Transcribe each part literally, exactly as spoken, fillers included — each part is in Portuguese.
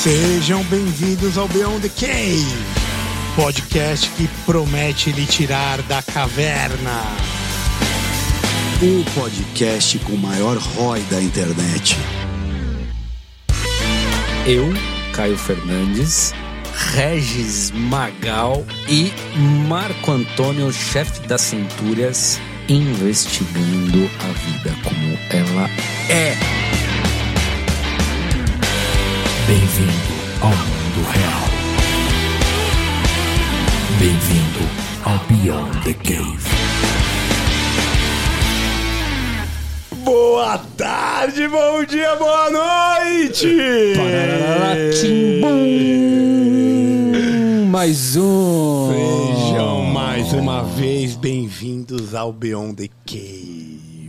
Sejam bem-vindos ao Beyond the Cave, podcast que promete lhe tirar da caverna. O podcast com o maior R O I da internet. Eu, Caio Fernandes, Regis Magal e Marco Antônio, chefe das Centúrias, investigando a vida como ela é. Bem-vindo ao mundo real. Bem-vindo ao Beyond the Cave. Boa tarde, bom dia, boa noite! Timbum! Mais um! Sejam mais uma vez bem-vindos ao Beyond the Cave.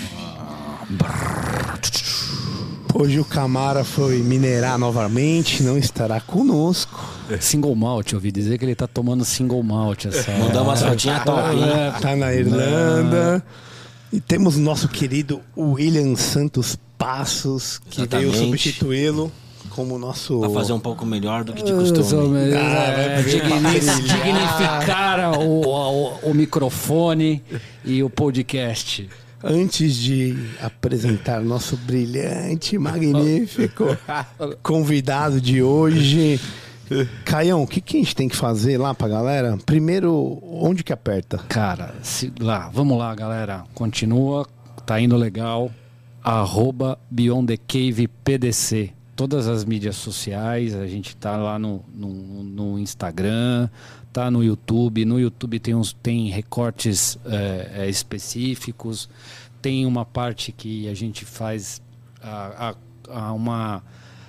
Hoje o Camara foi minerar novamente, não estará conosco. Single malt, eu ouvi dizer que ele tá tomando single malt. Essa... Mandar umas fotinhas top, hein? Tá na Irlanda. E temos o nosso querido William Santos Passos, que Exatamente. veio substituí-lo como nosso... Pra fazer um pouco melhor do que de costume. Ah, vai É, ver pra digni- brilhar. dignificar o, o, o microfone e o podcast. Antes de apresentar nosso brilhante, magnífico convidado de hoje, Caião, o que, que a gente tem que fazer lá pra galera? Primeiro, onde que aperta? Cara, se, lá, vamos lá, galera. Continua, tá indo legal. Arroba Beyond the Cave P D C. Todas as mídias sociais, a gente tá lá no, no, no Instagram, tá no YouTube. No YouTube tem, uns, tem recortes é, é, específicos. Tem uma parte que a gente faz a, a, a uma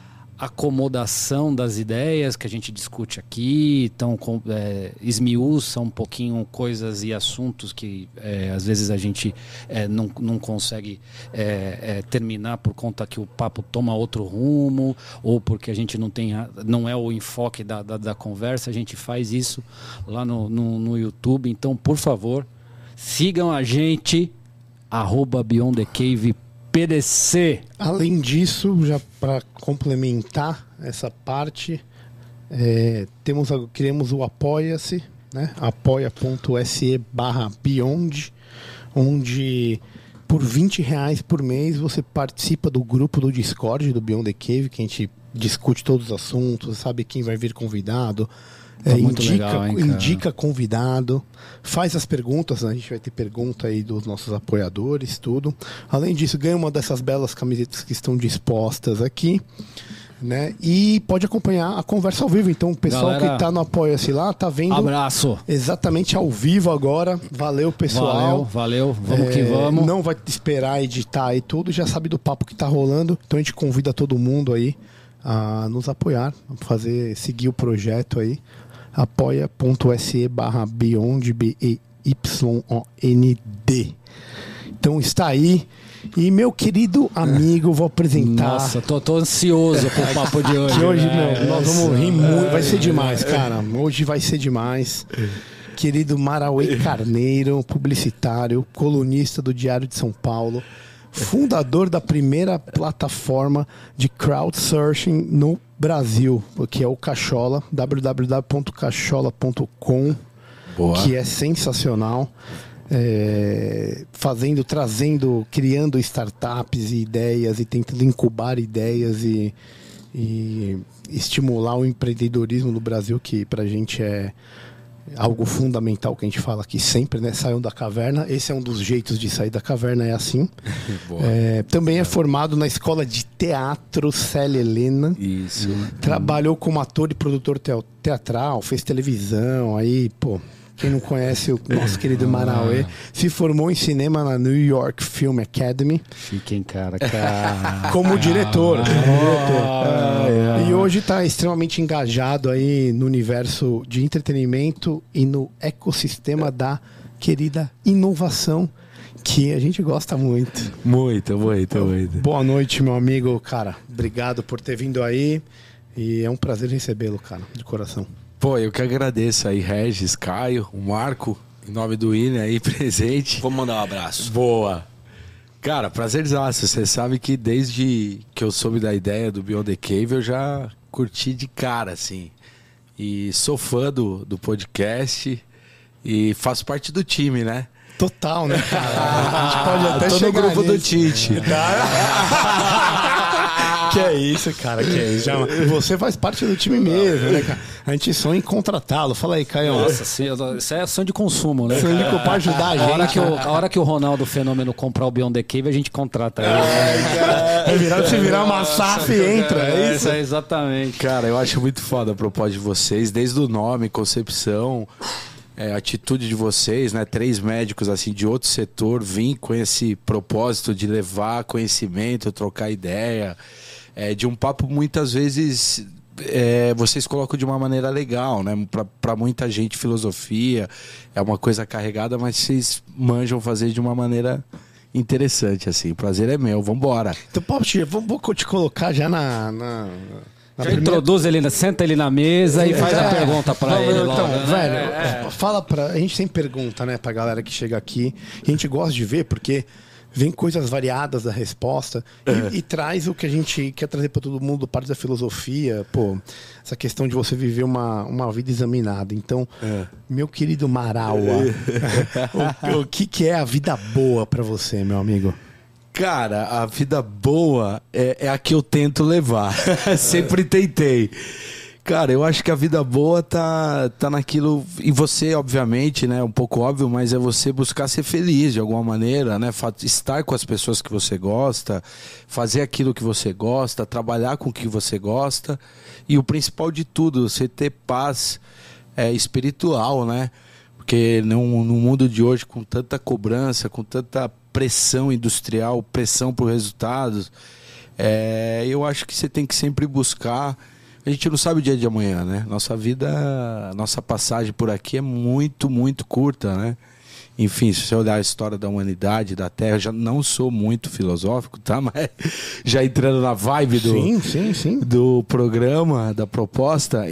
acomodação das ideias que a gente discute aqui. Então, com, é, esmiuça um pouquinho coisas e assuntos que é, às vezes a gente é, não, não consegue é, é, terminar por conta que o papo toma outro rumo ou porque a gente não tem a, não é o enfoque da, da, da conversa. A gente faz isso lá no, no, no YouTube. Então, por favor, sigam a gente, arroba Beyond the Cave P D C. Além disso, já para complementar essa parte, é, temos, criamos o Apoia-se, né? apoia.se barra Beyond, onde por vinte reais por mês você participa do grupo do Discord do Beyond the Cave, que a gente discute todos os assuntos, sabe quem vai vir convidado, Tá é, muito indica, legal, hein, cara? indica convidado, faz as perguntas, né? A gente vai ter pergunta aí dos nossos apoiadores, tudo. Além disso, ganha uma dessas belas camisetas que estão dispostas aqui, né? E pode acompanhar a conversa ao vivo. Então o pessoal Galera, que tá no Apoia-se lá, tá vendo Abraço. exatamente ao vivo agora. Valeu, pessoal. Valeu, valeu. Vamos É, que vamos. Não vai esperar editar e tudo, já sabe do papo que tá rolando. Então a gente convida todo mundo aí a nos apoiar, a fazer, seguir o projeto aí. apoia.se barra Beyond, B E Y O N D. Então está aí. E meu querido amigo, vou apresentar. Nossa, tô, tô ansioso pro papo de hoje. Que hoje, velho. meu, nós vamos rir muito. Vai ser demais, cara. Hoje vai ser demais. Querido Marauê Carneiro, publicitário, colunista do Diário de São Paulo, fundador da primeira plataforma de crowdsourcing no Brasil, que é o Cachola, w w w ponto cachola ponto com, que é sensacional. É, fazendo, trazendo, criando startups e ideias e tentando incubar ideias e, e estimular o empreendedorismo no Brasil, que pra gente é algo fundamental que a gente fala aqui sempre, né? Saiam da caverna. Esse é um dos jeitos de sair da caverna, é assim. É, também é formado na Escola de Teatro Célia Helena. Isso. Trabalhou como ator e produtor teo- teatral, fez televisão, aí, pô... Quem não conhece o nosso querido Marauê, se formou em cinema na New York Film Academy. Fiquem, cara, cara. Como diretor. Ah, como diretor. ah, E hoje está extremamente engajado aí no universo de entretenimento e no ecossistema da querida inovação, que a gente gosta muito. Muito, muito, muito. Boa noite, meu amigo, cara. Obrigado por ter vindo aí. E é um prazer recebê-lo, cara, de coração. Pô, eu que agradeço aí, Regis, Caio, o Marco, em nome do William aí presente. Vamos mandar um abraço. Boa. Cara, prazerzaço. Você sabe que desde que eu soube da ideia do Beyond the Cave, eu já curti de cara, assim. E sou fã do, do podcast e faço parte do time, né? Total, né, cara? A gente pode até Tô no chegar grupo do nisso. Tite. Que é isso, cara, que é isso. Já, você faz parte do time mesmo, né, cara? A gente sonha em contratá-lo. Fala aí, Caio. Nossa, sim, isso é sonho de consumo, né? Sonho de pra ajudar a A hora, gente. que o, a hora que o Ronaldo Fenômeno comprar o Beyond the Cave, a gente contrata ele. Vai virar, se virar uma S A F, entra. É isso. É, exatamente. Cara, eu acho muito foda a proposta de vocês, desde o nome, concepção, é, atitude de vocês, né? Três médicos assim de outro setor, vim com esse propósito de levar conhecimento, trocar ideia, é, de um papo muitas vezes é, vocês colocam de uma maneira legal, né? Pra, pra muita gente filosofia é uma coisa carregada, mas vocês manjam fazer de uma maneira interessante, assim. O prazer é meu, vambora. Então, Paulo, vamos vou te colocar já na... na... Na Já primeira- introduz ele, senta ele na mesa e faz a É. pergunta pra Não, ele. então, logo, né? velho, É, é. fala pra... A gente sempre pergunta, né, pra galera que chega aqui. E a gente gosta de ver, porque vem coisas variadas da resposta e, e traz o que a gente quer trazer pra todo mundo, parte da filosofia, pô, essa questão de você viver uma, uma vida examinada. Então, meu querido Maraua, o, o que, que é a vida boa pra você, meu amigo? Cara, a vida boa é, é a que eu tento levar. Sempre tentei. Cara, eu acho que a vida boa tá, tá naquilo. E você, obviamente, né? Um pouco óbvio, mas é você buscar ser feliz de alguma maneira, né? Fa- Estar com as pessoas que você gosta, fazer aquilo que você gosta, trabalhar com o que você gosta. E o principal de tudo, você ter paz é, espiritual, né? Porque no, no mundo de hoje, com tanta cobrança, com tanta pressão industrial, pressão por resultados, é, eu acho que você tem que sempre buscar. A gente não sabe o dia de amanhã, né? Nossa vida, nossa passagem por aqui é muito, muito curta, né? Enfim, se você olhar a história da humanidade, da Terra, eu já não sou muito filosófico, tá? Mas já entrando na vibe do, Sim, sim, sim. do programa, da proposta,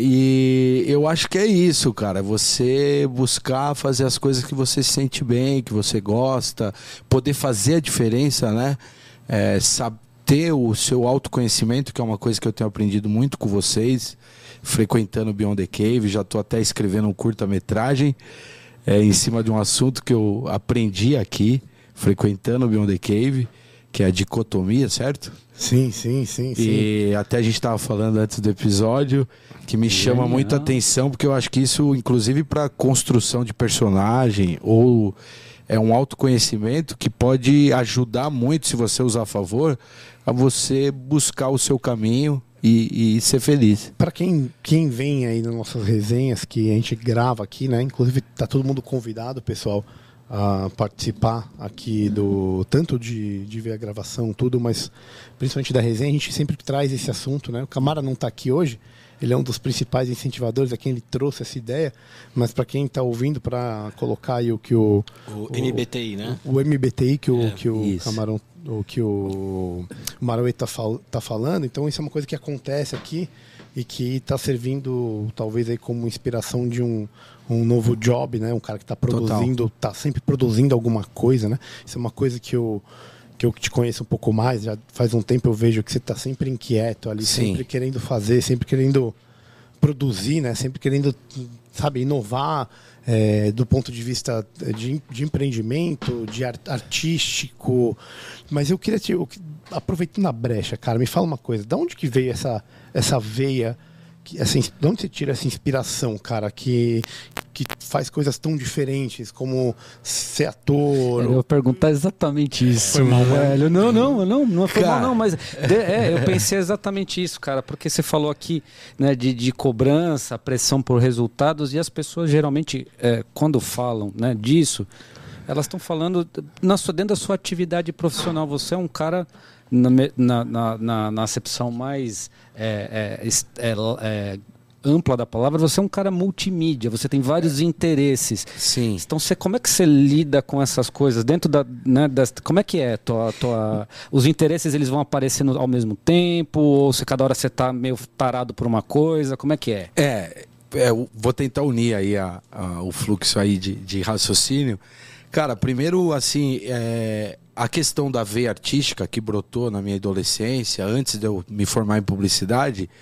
e eu acho que é isso, cara. Você buscar fazer as coisas que você se sente bem, que você gosta, poder fazer a diferença, né? É, saber ter o seu autoconhecimento, que é uma coisa que eu tenho aprendido muito com vocês, frequentando o Beyond the Cave. Já estou até escrevendo um curta-metragem é, em cima de um assunto que eu aprendi aqui, frequentando o Beyond the Cave, que é a dicotomia, certo? Sim, sim, sim, sim. E até a gente estava falando antes do episódio, que me chama muito a atenção, porque eu acho que isso, inclusive para construção de personagem, ou é um autoconhecimento que pode ajudar muito, se você usar a favor, a você buscar o seu caminho e, e ser feliz. Para quem, quem vem aí nas nossas resenhas que a gente grava aqui, né? Inclusive tá todo mundo convidado, pessoal, a participar aqui do tanto de, de ver a gravação, tudo, mas principalmente da resenha. A gente sempre traz esse assunto, né? O Camara não tá aqui hoje. Ele é um dos principais incentivadores, a quem ele trouxe essa ideia, mas para quem está ouvindo, para colocar aí o que o... O M B T I, né? O M B T I que o, É, que o isso. Camarão, o que o Marauê tá, fal, tá falando. Então isso é uma coisa que acontece aqui e que está servindo talvez aí como inspiração de um, um novo job, né? Um cara que está produzindo, está sempre produzindo alguma coisa, né? Isso é uma coisa que eu... que eu te conheço um pouco mais, já faz um tempo eu vejo que você está sempre inquieto ali, Sim. sempre querendo fazer, sempre querendo produzir, né? Sempre querendo, sabe, inovar é, do ponto de vista de, de empreendimento, de art, artístico. Mas eu queria te, eu, aproveitando a brecha, cara, me fala uma coisa, de onde que veio essa, essa veia, que, essa, de onde você tira essa inspiração, cara, que, que faz coisas tão diferentes, como ser ator? Eu ia perguntar exatamente isso, Foi mal, velho. Não, não, não, não foi Cara. mal, não, mas de- é, eu pensei exatamente isso, cara, porque você falou aqui, né, de, de cobrança, pressão por resultados, e as pessoas geralmente, é, quando falam, né, disso, elas estão falando na sua, dentro da sua atividade profissional. Você é um cara, na, me- na, na, na, na acepção mais é, é, es- é, é, ampla da palavra, você é um cara multimídia, você tem vários interesses. Sim. Então, você, como é que você lida com essas coisas dentro da, né, das, como é que é? Tua, tua, os interesses, eles vão aparecendo ao mesmo tempo? Ou se cada hora você tá meio tarado por uma coisa? Como é que é? É, é, eu vou tentar unir aí a, a- o fluxo aí de, de raciocínio. Cara, primeiro, assim, é, a questão da veia artística que brotou na minha adolescência, antes de eu me formar em publicidade,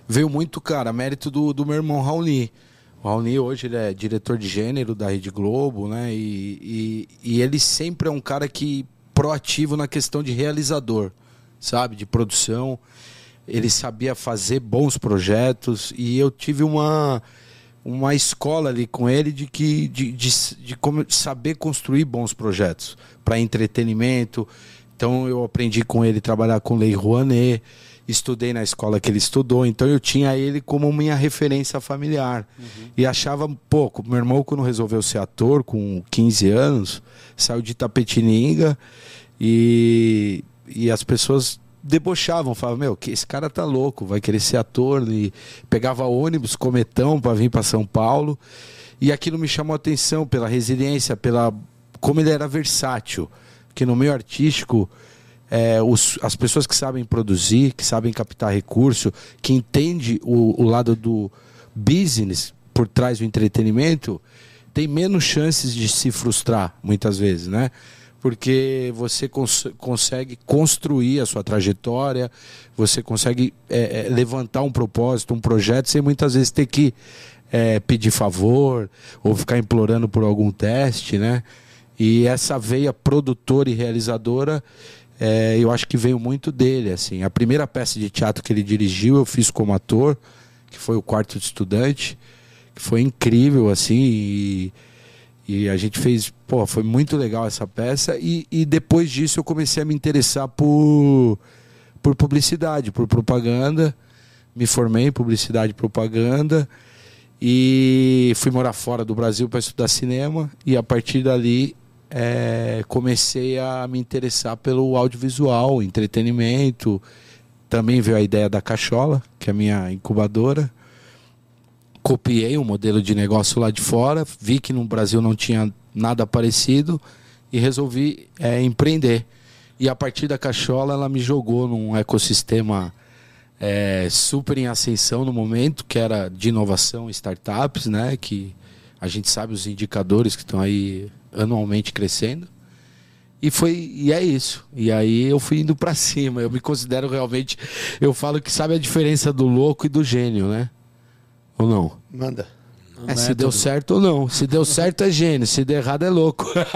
veio muito, cara, mérito do, do meu irmão Raoni. O Raoni hoje ele é diretor de gênero da Rede Globo, né? E, e, e ele sempre é um cara que proativo na questão de realizador, sabe? De produção. Ele sabia fazer bons projetos e eu tive uma, uma escola ali com ele de, que, de, de, de como saber construir bons projetos para entretenimento. Então eu aprendi com ele a trabalhar com Lei Rouanet, estudei na escola que ele estudou, então eu tinha ele como minha referência familiar. Uhum. E achava pouco. Meu irmão, quando resolveu ser ator, com quinze anos, saiu de Tapetininga e, e as pessoas debochavam, falavam, meu, que esse cara tá louco, vai querer ser ator. E pegava ônibus, cometão, para vir para São Paulo. E aquilo me chamou a atenção pela resiliência, pela como ele era versátil. Que no meio artístico, é, os, as pessoas que sabem produzir, que sabem captar recurso, que entendem o, o lado do business por trás do entretenimento, tem menos chances de se frustrar, muitas vezes, né? Porque você cons consegue construir a sua trajetória, você consegue é, é, levantar um propósito, um projeto, sem muitas vezes ter que é, pedir favor ou ficar implorando por algum teste, né? E essa veia produtora e realizadora, é, eu acho que veio muito dele. Assim. A primeira peça de teatro que ele dirigiu, eu fiz como ator, que foi o Quarto de Estudante, que foi incrível, assim, e, e a gente fez, pô, foi muito legal essa peça, e, e depois disso eu comecei a me interessar por, por publicidade, por propaganda, me formei em publicidade e propaganda, e fui morar fora do Brasil para estudar cinema, e a partir dali é, comecei a me interessar pelo audiovisual, entretenimento. Também veio a ideia da Cachola, que é a minha incubadora. Copiei um modelo de negócio lá de fora, vi que no Brasil não tinha nada parecido e resolvi é, empreender. E a partir da Cachola ela me jogou num ecossistema é, super em ascensão no momento, que era de inovação, startups, né? Que a gente sabe os indicadores que estão aí anualmente crescendo. E foi, e é isso. E aí eu fui indo pra cima. Eu me considero realmente, eu falo que sabe a diferença do louco e do gênio, né? Ou não? Manda. Não é, se é deu tudo certo ou não. Se deu certo é gênio, se der errado é louco. É.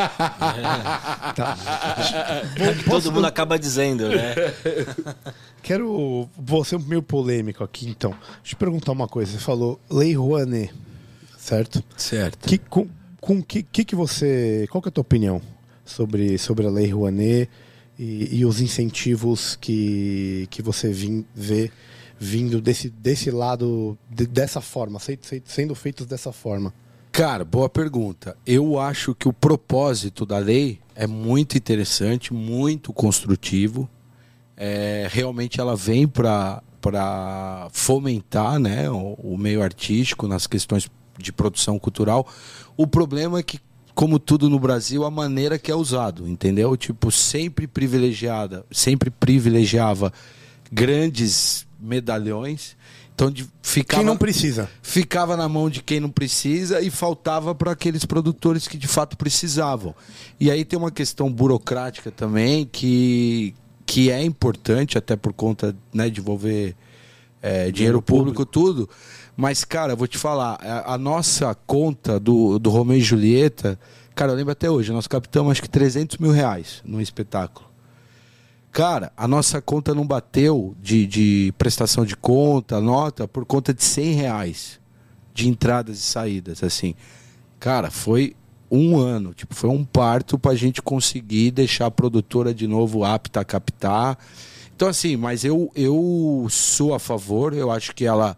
Tá. Todo mundo acaba dizendo, né? Quero. Vou ser meio polêmico aqui, então. Deixa eu perguntar uma coisa. Você falou Lei Rouanet, certo? Certo. Que, com com que, que, que você. Qual que é a tua opinião sobre, sobre a Lei Rouanet e, e os incentivos que, que você vim, vê vindo desse, desse lado, de, dessa forma, sendo feitos dessa forma? Cara, boa pergunta. Eu acho que o propósito da lei é muito interessante, muito construtivo. É, realmente ela vem para para fomentar, né, o, o meio artístico nas questões de produção cultural. O problema é que, como tudo no Brasil, a maneira que é usado, entendeu? Tipo, sempre privilegiada, sempre privilegiava grandes medalhões. Então de, ficava, quem não precisa. Ficava na mão de quem não precisa e faltava para aqueles produtores que de fato precisavam. E aí tem uma questão burocrática também que, que é importante, até por conta, né, de envolver é, dinheiro público, tudo. Mas, cara, eu vou te falar, a, a nossa conta do, do Romeu e Julieta, cara, eu lembro até hoje, nós captamos acho que trezentos mil reais num espetáculo. Cara, a nossa conta não bateu de, de prestação de conta, nota, por conta de cem reais de entradas e saídas, assim. Cara, foi um ano, tipo, foi um parto pra gente conseguir deixar a produtora de novo apta a captar. Então, assim, mas eu, eu sou a favor, eu acho que ela,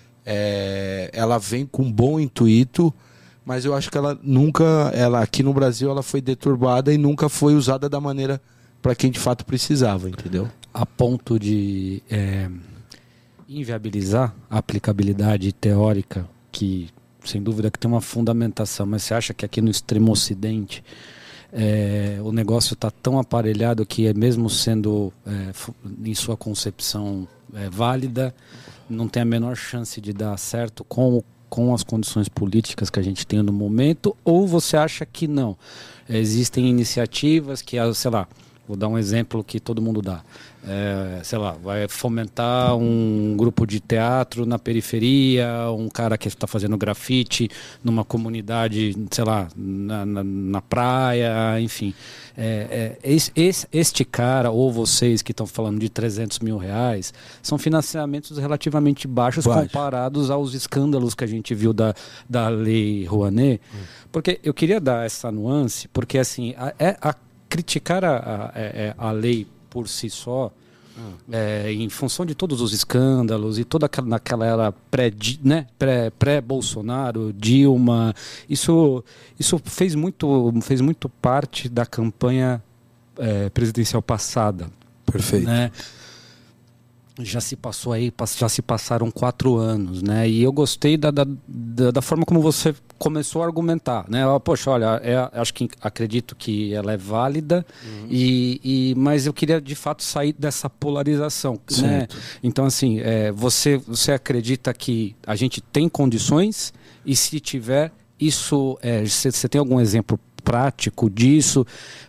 é, ela vem com um bom intuito, mas eu acho que ela nunca, ela aqui no Brasil, ela foi deturbada e nunca foi usada da maneira para quem de fato precisava, entendeu? A ponto de é, inviabilizar a aplicabilidade teórica, que sem dúvida que tem uma fundamentação, mas você acha que aqui no extremo ocidente é, o negócio está tão aparelhado que, mesmo sendo é, em sua concepção é, válida, não tem a menor chance de dar certo com, com as condições políticas que a gente tem no momento? Ou você acha que não? Existem iniciativas que, sei lá, vou dar um exemplo que todo mundo dá. É, sei lá, vai fomentar um grupo de teatro na periferia, um cara que está fazendo grafite numa comunidade, sei lá, na, na, na praia, enfim. É, é, esse, este cara, ou vocês que estão falando de trezentos mil reais, são financiamentos relativamente baixos Baixo. comparados aos escândalos que a gente viu da, da Lei Rouanet. Hum. Porque eu queria dar essa nuance, porque assim, a, é, a criticar a, a, a lei por si só, hum. é, em função de todos os escândalos e toda aquela, naquela era pré, né, pré, pré-Bolsonaro, Dilma, isso, isso fez, muito, fez muito parte da campanha é, presidencial passada. Perfeito. Né? Já se passou aí, já se passaram quatro anos, né? E eu gostei da, da, da forma como você começou a argumentar, né? Poxa, olha, é, acho que acredito que ela é válida, uhum. e, e, mas eu queria de fato sair dessa polarização, né? Então, assim, é, você, você acredita que a gente tem condições e se tiver, isso, é, você, você tem algum exemplo prático disso?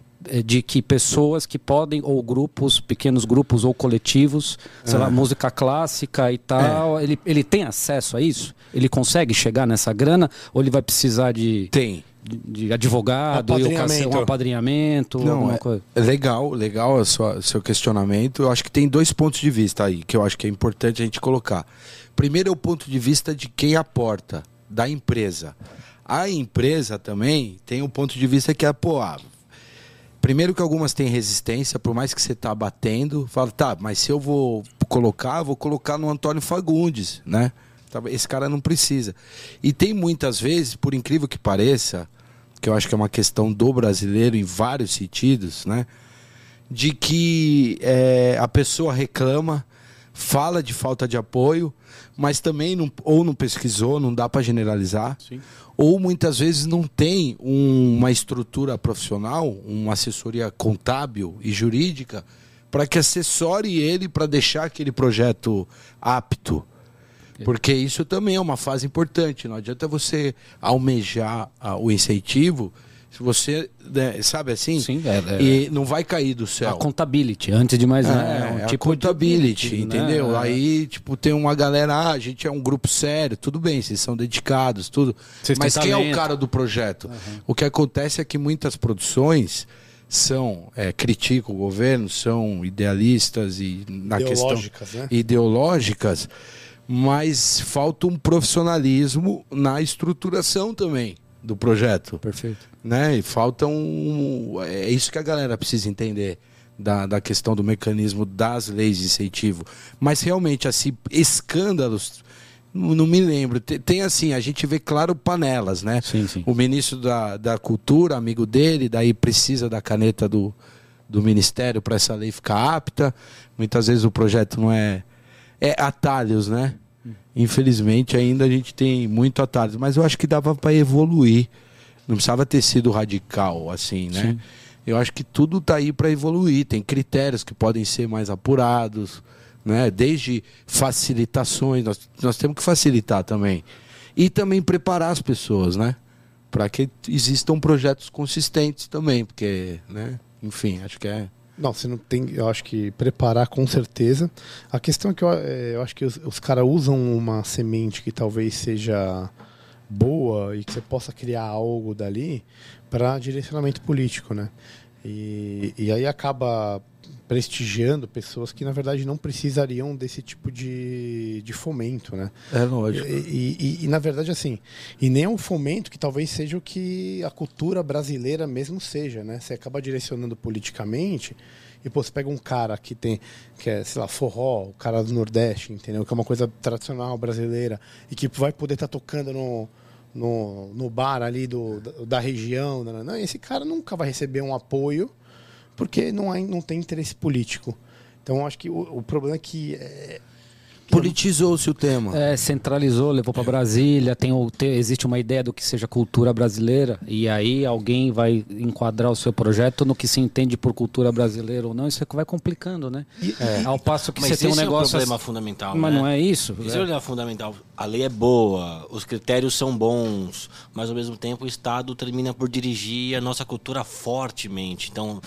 De que pessoas que podem, ou grupos, pequenos grupos ou coletivos, sei ah. lá, música clássica e tal, é. ele, ele tem acesso a isso? Ele consegue chegar nessa grana? Ou ele vai precisar de, tem. de, de advogado, apadrinhamento. um apadrinhamento? Não, alguma é, coisa? é legal, legal o seu, seu questionamento. Eu acho que tem dois pontos de vista aí, que eu acho que é importante a gente colocar. Primeiro é o ponto de vista de quem aporta, da empresa. A empresa também tem um ponto de vista que é, pô, ah, primeiro que algumas têm resistência, por mais que você tá batendo, fala, tá, mas se eu vou colocar, vou colocar no Antônio Fagundes, né? Esse cara não precisa. E tem muitas vezes, por incrível que pareça, que eu acho que é uma questão do brasileiro em vários sentidos, né? De que é, a pessoa reclama, fala de falta de apoio, mas também não, ou não pesquisou, não dá para generalizar. Sim. Ou muitas vezes não tem um, uma estrutura profissional, uma assessoria contábil e jurídica para que assessore ele para deixar aquele projeto apto. Porque isso também é uma fase importante. Não adianta você almejar ah, o incentivo se você, né, sabe assim? Sim, é, é, e não vai cair do céu. A contability, antes de mais nada. É, é um a tipo contability, de, entendeu? Né? Aí, tipo, tem uma galera, ah, a gente é um grupo sério, tudo bem, vocês são dedicados, tudo. Vocês Mas quem talento. é o cara do projeto? Uhum. O que acontece é que muitas produções são, é, criticam o governo, são idealistas e na ideológicas, questão né? ideológicas, mas falta um profissionalismo na estruturação também do projeto. Perfeito. Né? E falta um... É isso que a galera precisa entender da, da questão do mecanismo das leis de incentivo. Mas realmente, assim, escândalos, não, não me lembro. Tem, tem assim, a gente vê claro panelas, né? Sim, sim. O ministro da, da Cultura, amigo dele, daí precisa da caneta do, do Ministério para essa lei ficar apta. Muitas vezes o projeto não é... É atalhos, né? Infelizmente ainda a gente tem muito atalhos, mas eu acho que dava para evoluir. Não precisava ter sido radical assim, né? Sim. Eu acho que tudo tá aí para evoluir. Tem critérios que podem ser mais apurados, né? Desde facilitações, nós, nós temos que facilitar também. E também preparar as pessoas, né? Para que existam projetos consistentes também, porque, né? Enfim, acho que é... Não, você não tem, eu acho que preparar com certeza. A questão é que eu, eu acho que os, os caras usam uma semente que talvez seja boa e que você possa criar algo dali para direcionamento político, né? E, e aí acaba prestigiando pessoas que na verdade não precisariam desse tipo de, de fomento, né? É lógico. E, e, e na verdade assim, e nem é um fomento que talvez seja o que a cultura brasileira mesmo seja, né? Você acaba direcionando politicamente e pô, você pega um cara que tem, que é, sei lá, forró, o cara do Nordeste, entendeu? Que é uma coisa tradicional brasileira e que vai poder estar tá tocando no No, no bar ali do, da, da região, não, não, esse cara nunca vai receber um apoio porque não, há, não tem interesse político. Então acho que o, o problema é que é, politizou-se o tema. É, centralizou, levou para Brasília, tem, o, tem, existe uma ideia do que seja cultura brasileira, e aí alguém vai enquadrar o seu projeto no que se entende por cultura brasileira ou não, isso vai complicando, né? É. Ao passo que mas você tem um negócio... é o problema fundamental, Mas né? não é isso? Esse é o é. problema fundamental. A lei é boa, os critérios são bons, mas ao mesmo tempo o Estado termina por dirigir a nossa cultura fortemente. Então...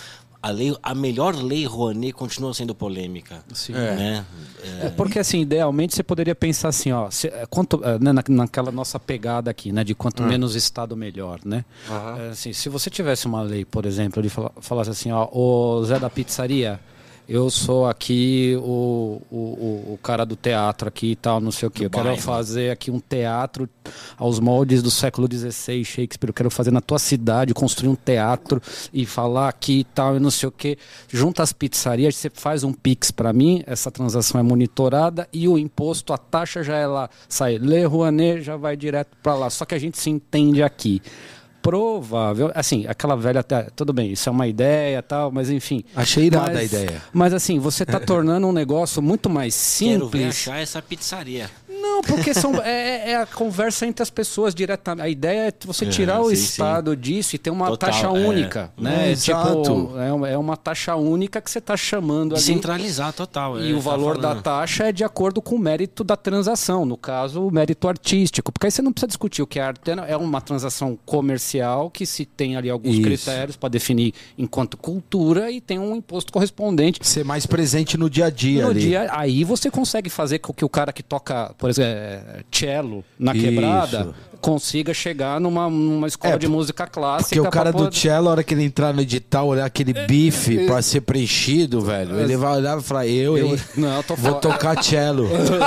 a, lei, a melhor lei Rouanet continua sendo polêmica. Sim. Né? É. É porque, assim, idealmente você poderia pensar assim, ó, se, quanto, né, na, naquela nossa pegada aqui, né, de quanto ah. menos Estado, melhor, né? Uhum. É, assim, se você tivesse uma lei, por exemplo, de fala, falasse assim, ó, o Zé da pizzaria, eu sou aqui o, o, o cara do teatro aqui e tal, não sei o quê. Eu quero bairro. fazer aqui um teatro aos moldes do século dezesseis, Shakespeare. Eu quero fazer na tua cidade, construir um teatro e falar aqui e tal, e não sei o quê. Junta as pizzarias, você faz um Pix para mim, essa transação é monitorada e o imposto, a taxa já é lá. Sai Lei Rouanet, já vai direto para lá. Só que a gente se entende aqui. Provável, assim, aquela velha, tudo bem, isso é uma ideia e tal, mas enfim. Achei irada mas, a ideia. Mas assim, você está tornando um negócio muito mais simples. Quero ver achar essa pizzaria. Não, porque são, é, é a conversa entre as pessoas diretamente. A ideia é você tirar uhum, o sim, Estado sim. disso e ter uma Total, taxa única. É. Né? É, tipo, é uma taxa única que você está chamando ali. Centralizar total. E é, o valor tá da taxa é de acordo com o mérito da transação. No caso, o mérito artístico. Porque aí você não precisa discutir o que é arte. É uma transação comercial que se tem ali alguns Isso. critérios para definir enquanto cultura e tem um imposto correspondente. Ser mais presente no dia a dia. No ali. dia, aí você consegue fazer com que o cara que toca, por exemplo, É, cello na quebrada Isso. consiga chegar numa, numa escola é, de música clássica. Porque o cara poder... do cello, a hora que ele entrar no edital, olhar aquele bife é, é, pra ser preenchido, velho, é, ele vai olhar e falar, eu, eu, hein, não, eu tô vou fora. tocar cello.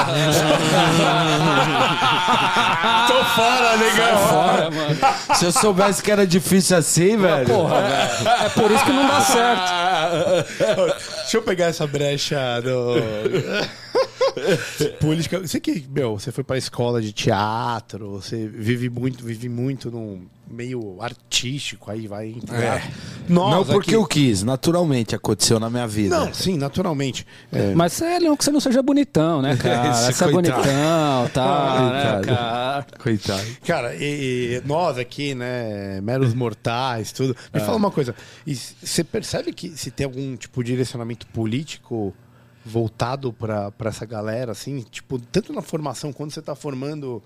Tô fora, legal. Tô fora, mano. Se eu soubesse que era difícil assim, velho. Porra, velho. É por isso que não dá certo. Deixa eu pegar essa brecha do... política. Você que, meu, você foi pra escola de teatro, você vive muito, vive muito num meio artístico, aí vai entrar. É. Não porque aqui... eu quis, naturalmente aconteceu na minha vida. Não, sim, naturalmente. É. Mas é não que você não seja bonitão, né, cara? Você é bonitão, tá, né, cara? Coitado. Cara, e, e nós aqui, né, meros mortais, tudo. Me é. fala uma coisa, e você percebe que se tem algum tipo de direcionamento político voltado para essa galera, assim, tipo, tanto na formação, quando você está formando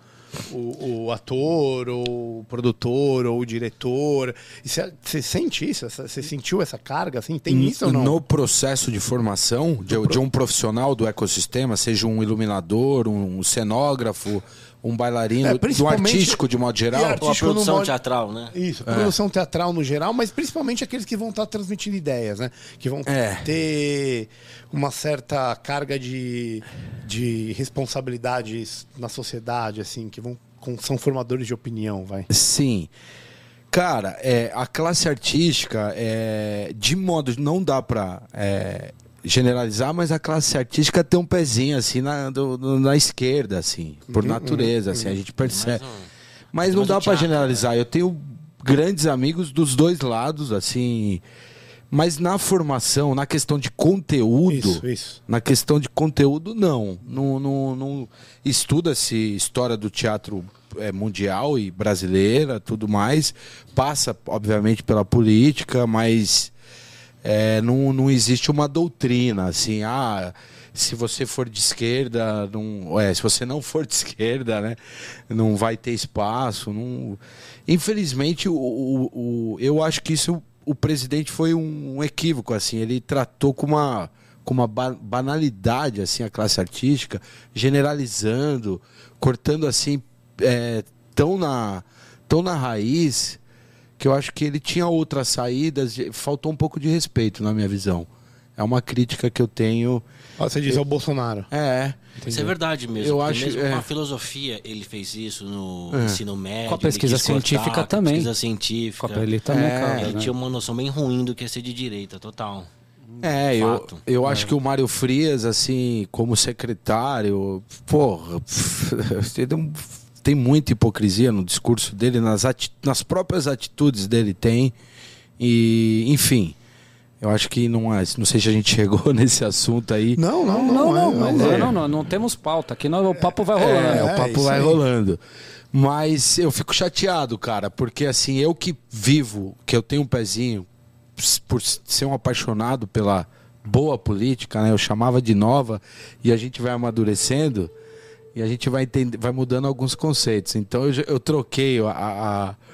o, o ator, ou o produtor, ou o diretor, você, você sente isso? Você sentiu essa carga, assim? Tem isso ou não? No processo de formação de, de um profissional do ecossistema, seja um iluminador, um cenógrafo, um bailarino, é, do artístico de modo geral. Ou a produção modo... teatral, né? Isso, é. produção teatral no geral, mas principalmente aqueles que vão estar transmitindo ideias, né? Que vão é. ter uma certa carga de, de responsabilidades na sociedade, assim, que vão, são formadores de opinião, vai. Sim. Cara, é, a classe artística, é, de modo... Não dá pra... É, generalizar, mas a classe artística tem um pezinho assim na, do, na esquerda, assim, por uhum, natureza, uhum, assim, a gente percebe. Mas, mas não dá para generalizar. Eu tenho grandes amigos dos dois lados, assim, mas na formação, na questão de conteúdo, isso, isso. na questão de conteúdo, não. Não, não, não estuda-se história do teatro é, mundial e brasileira, tudo mais. Passa, obviamente, pela política, mas É, não, não existe uma doutrina assim, ah, se você for de esquerda, não, é, se você não for de esquerda, né, não vai ter espaço. Não... Infelizmente, o, o, o, eu acho que isso o presidente foi um, um equívoco, assim, ele tratou com uma, com uma banalidade assim, a classe artística, generalizando, cortando assim, é, tão, na, tão na raiz, que eu acho que ele tinha outras saídas, faltou um pouco de respeito na minha visão. É uma crítica que eu tenho. Você diz eu... ao Bolsonaro. É. Entendi. Isso é verdade mesmo. Eu acho, mesmo é. com a filosofia ele fez isso no é. ensino médio. Com a pesquisa científica cortar, também. Com a pesquisa científica. Com a ele também, é, cara, ele né? tinha uma noção bem ruim do que é ser de direita, total. É, eu, eu é. acho que o Mário Frias, assim, como secretário, porra, tem muita hipocrisia no discurso dele, nas, ati- nas próprias atitudes dele tem. E, enfim, eu acho que não é. Não sei se a gente chegou nesse assunto aí. Não, não, não. Não, não, não, não, é. não, não, não temos pauta. Aqui não, o papo vai rolando. É, o papo vai aí. rolando. Mas eu fico chateado, cara, porque assim, eu que vivo, que eu tenho um pezinho, por ser um apaixonado pela boa política, né? Eu chamava de nova, e a gente vai amadurecendo. E a gente vai, entender, vai mudando alguns conceitos. Então eu, eu troquei a, a,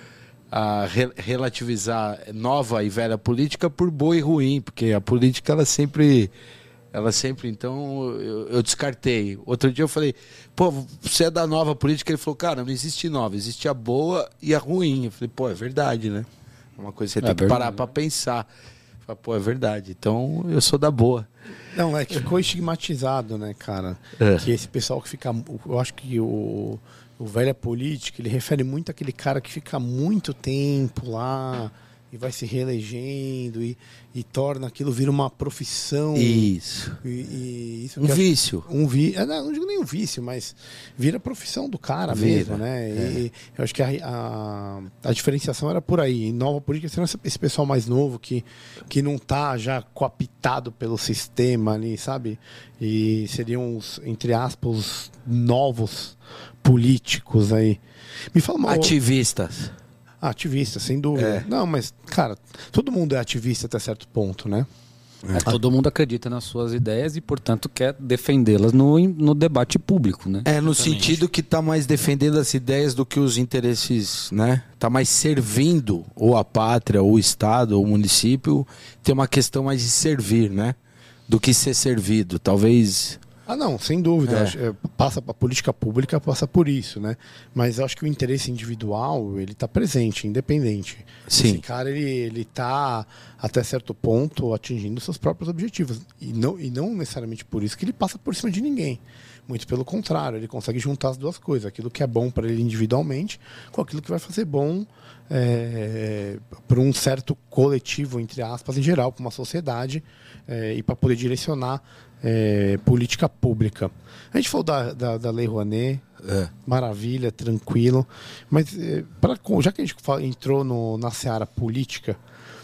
a re- relativizar nova e velha política por boa e ruim, porque a política ela sempre, ela sempre, então eu, eu descartei. Outro dia eu falei, pô, você é da nova política? Ele falou, cara, não existe nova, existe a boa e a ruim. Eu falei, pô, é verdade, né? É uma coisa que você tem É que verdade. parar pra pensar. Eu falei, pô, é verdade, então eu sou da boa. Não, é que ficou estigmatizado, né, cara? É. Que esse pessoal que fica. Eu acho que o, o velho político, ele refere muito àquele cara que fica muito tempo lá e vai se reelegendo e, e torna aquilo vira uma profissão. Isso. E, e isso Um que eu- vício. Um vi... é, não, não digo nem um vício, mas vira profissão do cara Vira, mesmo, né? é. E eu acho que a, a, a diferenciação era por aí. Em nova política, sendo esse- esse pessoal mais novo que, que não tá já coaptado pelo sistema ali, sabe? E seriam os, entre aspas, os novos políticos aí. Me fala uma Ativistas. ativista, sem dúvida. É. Não, mas, cara, todo mundo é ativista até certo ponto, né? É, todo mundo acredita nas suas ideias e, portanto, quer defendê-las no, no debate público, né? É, no sentido que tá mais defendendo as ideias do que os interesses, né? Tá mais servindo ou a pátria, ou o estado, ou o município. Tem uma questão mais de servir, né? Do que ser servido. Talvez... Ah, não, sem dúvida. É. Eu acho- é, passa a política pública passa por isso, né? Mas eu acho que o interesse individual ele está presente, independente. Sim. Esse cara ele ele está até certo ponto atingindo seus próprios objetivos e não e não necessariamente por isso que ele passa por cima de ninguém. Muito pelo contrário, ele consegue juntar as duas coisas, aquilo que é bom para ele individualmente, com aquilo que vai fazer bom é, para um certo coletivo, entre aspas, em geral, para uma sociedade é, e para poder direcionar é, política pública. A gente falou da, da, da Lei Rouanet, É. maravilha, tranquilo, mas é, pra, já que a gente fa- entrou no, na seara política,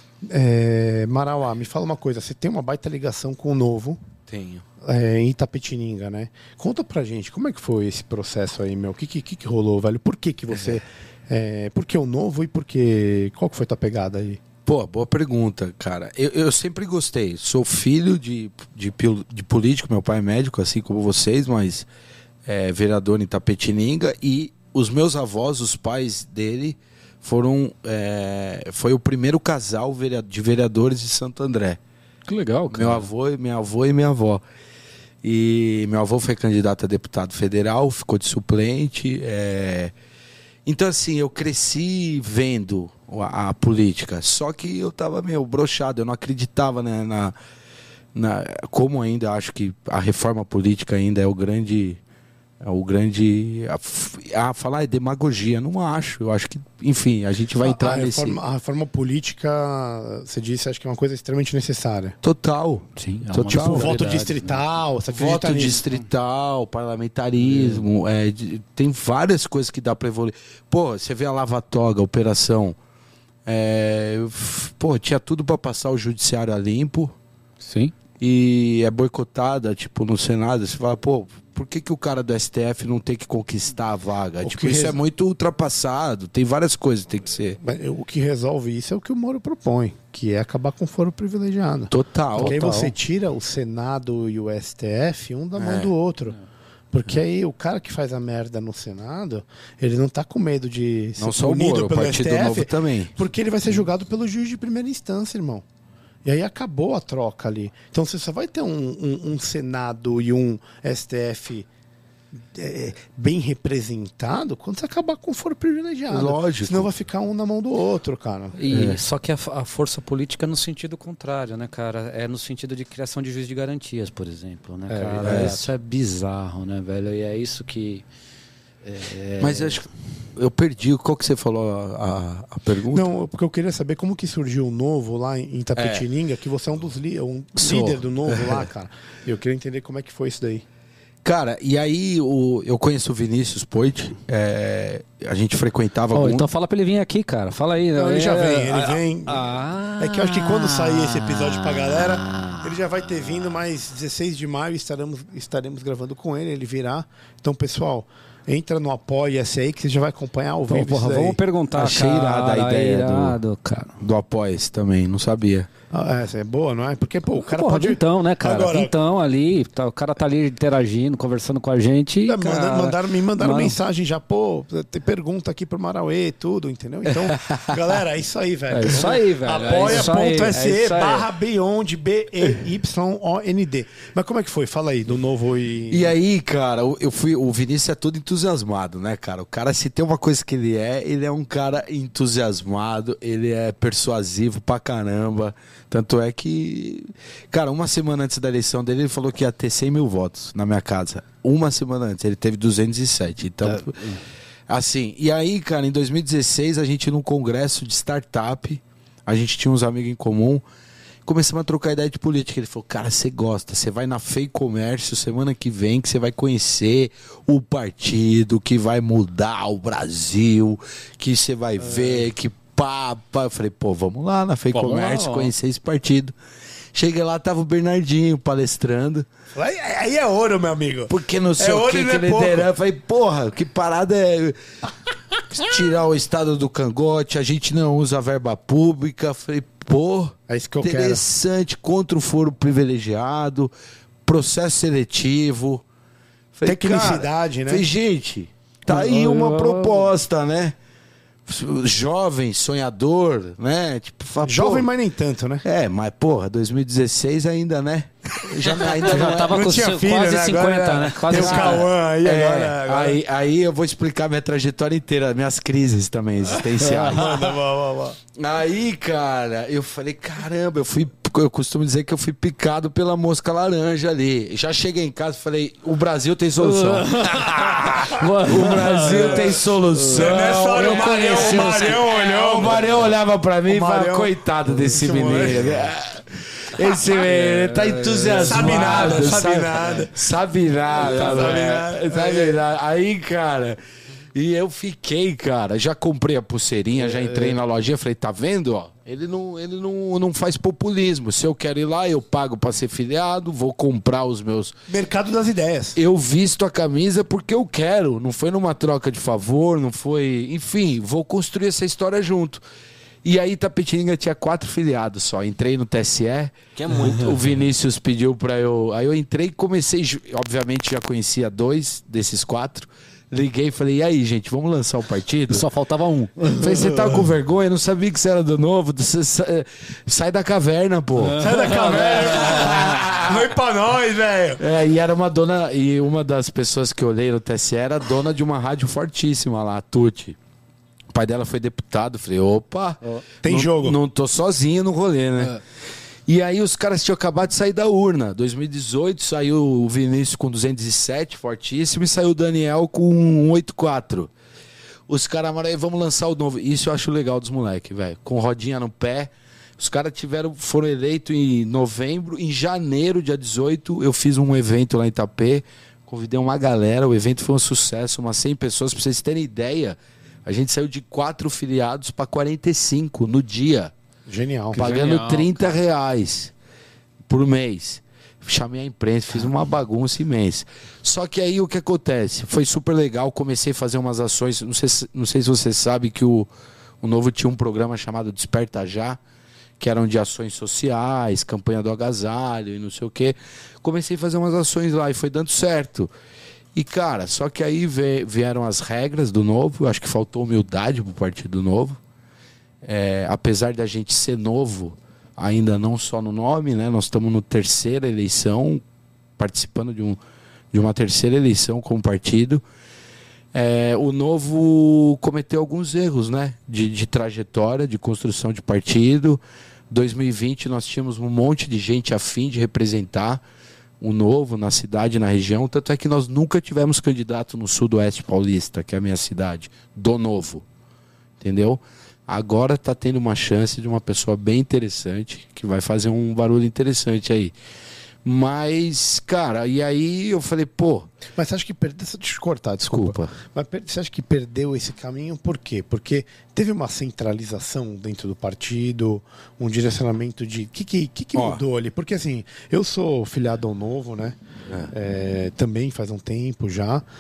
é, Marauá, me fala uma coisa, você tem uma baita ligação com o Novo, Tenho. é, em Itapetininga, né? Conta pra gente, como é que foi esse processo aí, meu? O que, que, que rolou, velho? Por que que você... É, por que o Novo e por que... Qual que foi tua pegada aí? Pô, boa pergunta, cara. Eu, eu sempre gostei. Sou filho de, de, pil- de político, meu pai é médico, assim como vocês, mas é vereador em Itapetininga. E os meus avós, os pais dele, foram. É, foi o primeiro casal verea- de vereadores de Santo André. Que legal, cara. Meu avô, minha avó e minha avó. E meu avô foi candidato a deputado federal, ficou de suplente. é. Então, assim, eu cresci vendo a, a política. Só que eu tava meio broxado, eu não acreditava, né, na, na. Como ainda acho que a reforma política ainda é o grande. É o grande. A, a falar é demagogia, não acho. Eu acho que, enfim, a gente vai entrar a, nesse. reforma, a reforma política, você disse, acho que é uma coisa extremamente necessária. Total. Sim, é Total. uma Tipo, prioridade, voto né? distrital, você acredita Voto nisso? distrital, parlamentarismo, é, de- tem várias coisas que dá pra evoluir. Pô, você vê a Lava Toga, a operação. É, f- pô, tinha tudo pra passar o judiciário a limpo Sim. e é boicotada, tipo, no Senado. Você fala, pô, por que, que o cara do S T F não tem que conquistar a vaga? O Tipo, que isso res- é muito ultrapassado. Tem várias coisas que tem que ser. Mas o que resolve isso é o que o Moro propõe, que é acabar com o foro privilegiado. Total. Porque aí total. você tira o Senado e o S T F um da mão É. do outro. Porque aí o cara que faz a merda no Senado, ele não tá com medo de ser Não só o punido Moro, o pelo Partido S T F, Novo também. porque ele vai ser julgado pelo juiz de primeira instância, irmão. E aí acabou a troca ali. Então você só vai ter um, um- um Senado e um S T F é, bem representado quando você acabar com o foro privilegiado. Lógico. Senão vai ficar um na mão do outro, cara. E, Só que a, a força política é no sentido contrário, né, cara? É no sentido de criação de juiz de garantias, por exemplo, né, É, cara? verdade. Isso é bizarro, né, velho? E é isso que... é- Mas eu acho que eu perdi. Qual que você falou a, a, a pergunta? Não, porque eu queria saber como que surgiu o Novo lá em em Tapetininga, que você é um dos li um Sou. líder do Novo lá, cara. E eu queria entender como é que foi isso daí. Cara, e aí o, eu conheço o Vinícius Poit, é, a gente frequentava Ó, muito. então fala pra ele vir aqui, cara. Fala aí. Não, né? ele já vem, ele Ah, vem. Ah, É que eu acho que quando sair esse episódio pra galera, ele já vai ter vindo, mas dezesseis de maio estaremos, estaremos gravando com ele, ele virá. Então, pessoal, Entra no Apoia-se aí que você já vai acompanhar ao vivo. Pô, porra, vamos perguntar, Achei cara, irada a ideia irado, do, cara. do Apoia-se também, não sabia. Ah, essa é boa, não é? Porque, pô, o cara Porra, pode... então, né, cara? Agora- Então, ali, tá, o cara tá ali interagindo, conversando com a gente. E, É, manda- cara, mandaram, me mandaram mano, mensagem já, pô, tem pergunta aqui pro Marauê e tudo, entendeu? Então, galera, é isso aí, velho. É isso aí, velho. É isso aí, Apoia.se é isso aí. barra Beyond, B E Y O N D. Mas como é que foi? Fala aí, do novo e... E aí, cara, eu eu fui. O Vinícius é todo entusiasmado, né, cara? O cara, se tem uma coisa que ele é, ele é um cara entusiasmado, ele é persuasivo pra caramba. Tanto é que, cara, uma semana antes da eleição dele, ele falou que ia ter cem mil votos na minha casa. Uma semana antes, ele teve duzentos e sete. Então, É. assim, e aí, cara, em dois mil e dezesseis, a gente num congresso de startup, a gente tinha uns amigos em comum, começamos a trocar ideia de política. Ele falou, cara, você gosta, você vai na Fei Comércio semana que vem, que você vai conhecer o partido que vai mudar o Brasil, que você vai ver, que pá, pá. Eu falei, pô, vamos lá na Fei Vamos Comércio lá, ó. conhecer esse partido. Cheguei lá, tava o Bernardinho palestrando. Aí, aí é ouro, meu amigo. Porque não sei É o ouro que e que não é liderando. pouco. Eu falei, porra, que parada é. Tirar o estado do cangote, a gente não usa verba pública. Eu falei, pô, É isso que eu quero. interessante, contra o foro privilegiado, processo seletivo. Falei, Tecnicidade, cara, né? Falei, gente, tá aí uma proposta, né? Jovem, sonhador, né? Tipo, fala, Jovem, pô, mas nem tanto, né? É, mas porra, dois mil e dezesseis ainda, né? Já, ainda Já não é- tava Não com tinha seu- filho, quase né? cinquenta, Agora né? Quase tem o cinquenta. Cauã aí É, agora. agora. Aí, aí eu vou explicar minha trajetória inteira, minhas crises também existenciais. Manda, vá, vá, vá. Aí, cara, eu falei, caramba, eu fui. Eu costumo dizer que eu fui picado pela mosca laranja ali. Já cheguei em casa e falei, o Brasil tem solução. O Brasil tem solução. Nessa hora Eu o Marião- conheci o os- Marião olhou. O Marião olhava pra mim e O falava, Marião- coitado desse Esse menino. moleque. Esse menino tá entusiasmado. Sabe nada, sabe nada. Sabe nada, Sabe velho. nada. Sabe nada. Aí, cara, e eu fiquei, cara, já comprei a pulseirinha, já entrei na lojinha, falei, tá vendo, ó? Ele não, ele não, não faz populismo. Se eu quero ir lá, eu pago pra ser filiado, vou comprar os meus... Mercado das ideias. Eu visto a camisa porque eu quero. Não foi numa troca de favor, não foi... Enfim, vou construir essa história junto. E aí Itapetininga tinha quatro filiados só. Entrei no T S E. Que é muito. O Vinícius pediu pra eu... Aí eu entrei e comecei... Obviamente já conhecia dois desses quatro. Liguei e falei, e aí, gente, vamos lançar o partido? Só faltava um. Falei, você tá com vergonha? Não sabia que você era do novo? Você sa- sai da caverna, pô. Sai da caverna. Vai pra nós, velho. É, e era uma dona... E uma das pessoas que eu olhei no T S E era dona de uma rádio fortíssima lá, a Tuti. O pai dela foi deputado. Falei, opa, Tem não, jogo. Não tô sozinho no rolê, né? E aí os caras tinham acabado de sair da urna. dois mil e dezoito saiu o Vinícius com duzentos e sete, fortíssimo, e saiu o Daniel com cento e oitenta e quatro. Os caras falaram, aí vamos lançar o novo. Isso eu acho legal dos moleques, velho. Com rodinha no pé. Os caras tiveram, foram eleitos em novembro. Em janeiro, dia dezoito, eu fiz um evento lá em Itapê. Convidei uma galera. O evento foi um sucesso, umas cem pessoas. Pra vocês terem ideia, a gente saiu de quatro filiados para quarenta e cinco no dia. Genial. Pagando genial, trinta reais por mês. Chamei a imprensa, fiz uma bagunça imensa. Só que aí o que acontece? Foi super legal, comecei a fazer umas ações. Não sei, se- não sei se você sabe que o, o Novo tinha um programa chamado Desperta Já, que eram de ações sociais, campanha do agasalho e não sei o quê. Comecei a fazer umas ações lá e foi dando certo. E, cara, só que aí ve- vieram as regras do Novo. Eu acho que faltou humildade pro Partido Novo. É, apesar da gente ser novo, ainda não só no nome, né? Nós estamos na terceira eleição, participando de, um, de uma terceira eleição como partido. É, o Novo cometeu alguns erros, né? De, de trajetória, de construção de partido. dois mil e vinte nós tínhamos um monte de gente a fim de representar o Novo na cidade, na região. Tanto é que nós nunca tivemos candidato no Sudoeste Paulista, que é a minha cidade, do Novo. Entendeu? Agora está tendo uma chance de uma pessoa bem interessante, que vai fazer um barulho interessante aí. Mas, cara, e aí eu falei, pô, Mas você acha que perdeu... Deixa eu te cortar, desculpa. desculpa. Mas per- você acha que perdeu esse caminho por quê? Porque teve uma centralização dentro do partido, um direcionamento de... O que, que, que, que Ó. mudou ali? Porque assim, eu sou filiado ao Novo, né? É, também faz um tempo já.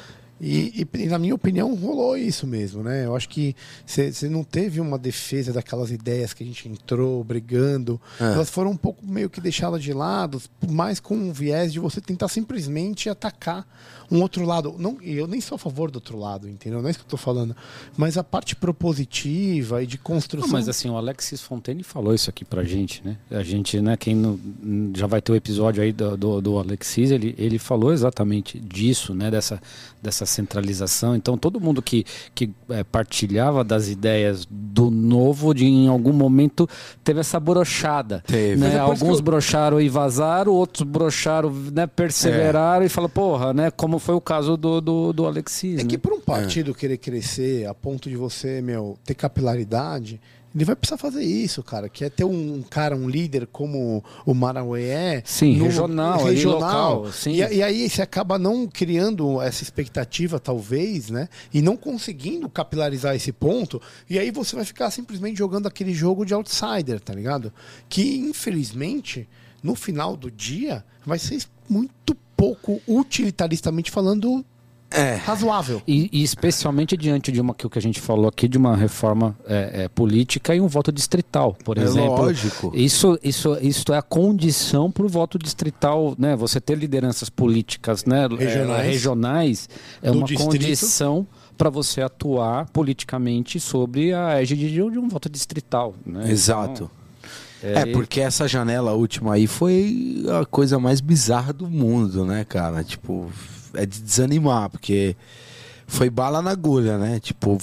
E, e, e na minha opinião rolou isso mesmo, né? Eu acho que você não teve uma defesa daquelas ideias que a gente entrou brigando. É. Elas foram um pouco meio que deixadas de lado, mais com um viés de você tentar simplesmente atacar um outro lado. Não, eu nem sou a favor do outro lado, entendeu? Não é isso que eu tô falando. Mas a parte propositiva e de construção... Não, mas assim, o Alexis Fontaine falou isso aqui pra gente, né? A gente, né, quem não, já vai ter o episódio aí do, do, do Alexis, ele, ele falou exatamente disso, né? Dessa, dessa centralização. Então, todo mundo que, que é, partilhava das ideias do novo, de, em algum momento, teve essa brochada. Teve. Né? Alguns eu... brocharam e vazaram, outros brocharam, né, perseveraram é. e falaram, porra, né? Como foi o caso do, do, do Alexis. É né? que por um partido é. querer crescer a ponto de você, meu, ter capilaridade, ele vai precisar fazer isso, cara. Que é ter um cara, um líder como o Marauê é. Sim, no, regional, regional. Local, sim. E, e aí você acaba não criando essa expectativa, talvez, né? E não conseguindo capilarizar esse ponto. E aí você vai ficar simplesmente jogando aquele jogo de outsider, tá ligado? Que, infelizmente, no final do dia, vai ser muito pouco utilitaristamente falando é. razoável. E, e especialmente diante de uma que o que a gente falou aqui, de uma reforma é, é, política e um voto distrital, por é exemplo. Lógico. Isso, isso, isso é a condição para o voto distrital, né? Você ter lideranças políticas, né? regionais, é, regionais é uma distrito. condição para você atuar politicamente sobre a égide de um voto distrital. Né? Exato. Então, É, porque essa janela última aí foi a coisa mais bizarra do mundo, né, cara? Tipo, é de desanimar, porque foi bala na agulha, né? Tipo,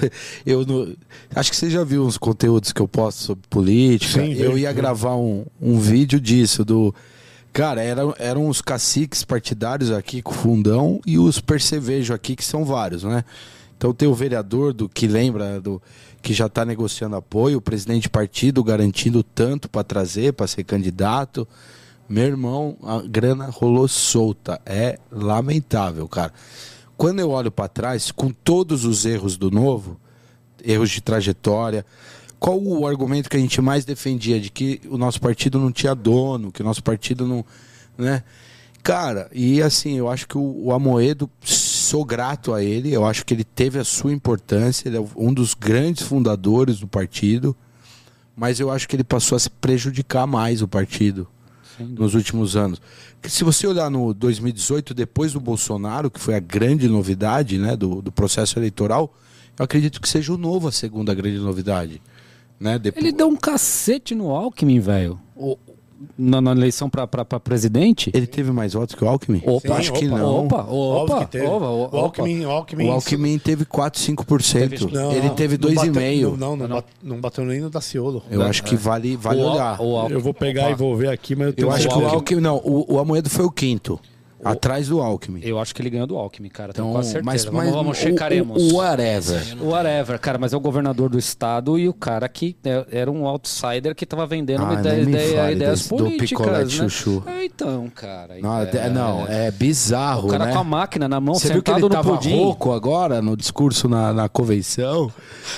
eu não... acho que você já viu uns conteúdos que eu posto sobre política. Sim, eu ia gravar um, um vídeo disso, do... Cara, eram, eram os caciques partidários aqui com o fundão e os percevejos aqui, que são vários, né? Então tem o vereador do que lembra do... que já está negociando apoio, o presidente de partido garantindo tanto para trazer, para ser candidato. Meu irmão, a grana rolou solta. É lamentável, cara. Quando eu olho para trás, com todos os erros do novo, erros de trajetória, qual o argumento que a gente mais defendia? De que o nosso partido não tinha dono, que o nosso partido não... né? Cara, e assim, eu acho que o, o Amoedo, sou grato a ele, eu acho que ele teve a sua importância, ele é um dos grandes fundadores do partido, mas eu acho que ele passou a se prejudicar mais o partido nos últimos anos. Se você olhar no dois mil e dezoito, depois do Bolsonaro, que foi a grande novidade, né, do, do processo eleitoral, eu acredito que seja o novo a segunda grande novidade. Né? Depois... Ele deu um cacete no Alckmin, velho. O... Na, na eleição para presidente? Ele teve mais votos que o Alckmin? Opa, Sim, acho opa, que não. Opa, opa, que teve. opa, o Alckmin, o Alckmin, o Alckmin teve quatro, cinco por cento. Não, ele teve dois vírgula cinco por cento. Não, não, não, não bateu nem no Daciolo. Eu não, acho que é. vale, vale o, olhar. O eu vou pegar opa. e vou ver aqui, mas eu, tenho eu acho que o Alckmin... Não, o, o Amoedo foi o quinto. O... Atrás do Alckmin. Eu acho que ele ganhou do Alckmin, cara. Tenho então, quase certeza. Mas, vamos, mas, vamos checaremos. O, o whatever. O whatever, cara. Mas é o governador do estado e o cara que era um outsider que tava vendendo ah, ideia, ideia, ideias desse, políticas. Do picolé de né? chuchu. É, então, cara. Não é, não, é bizarro, o cara né? com a máquina na mão, Você sentado viu que ele no tava pudim. rouco agora no discurso na, na convenção?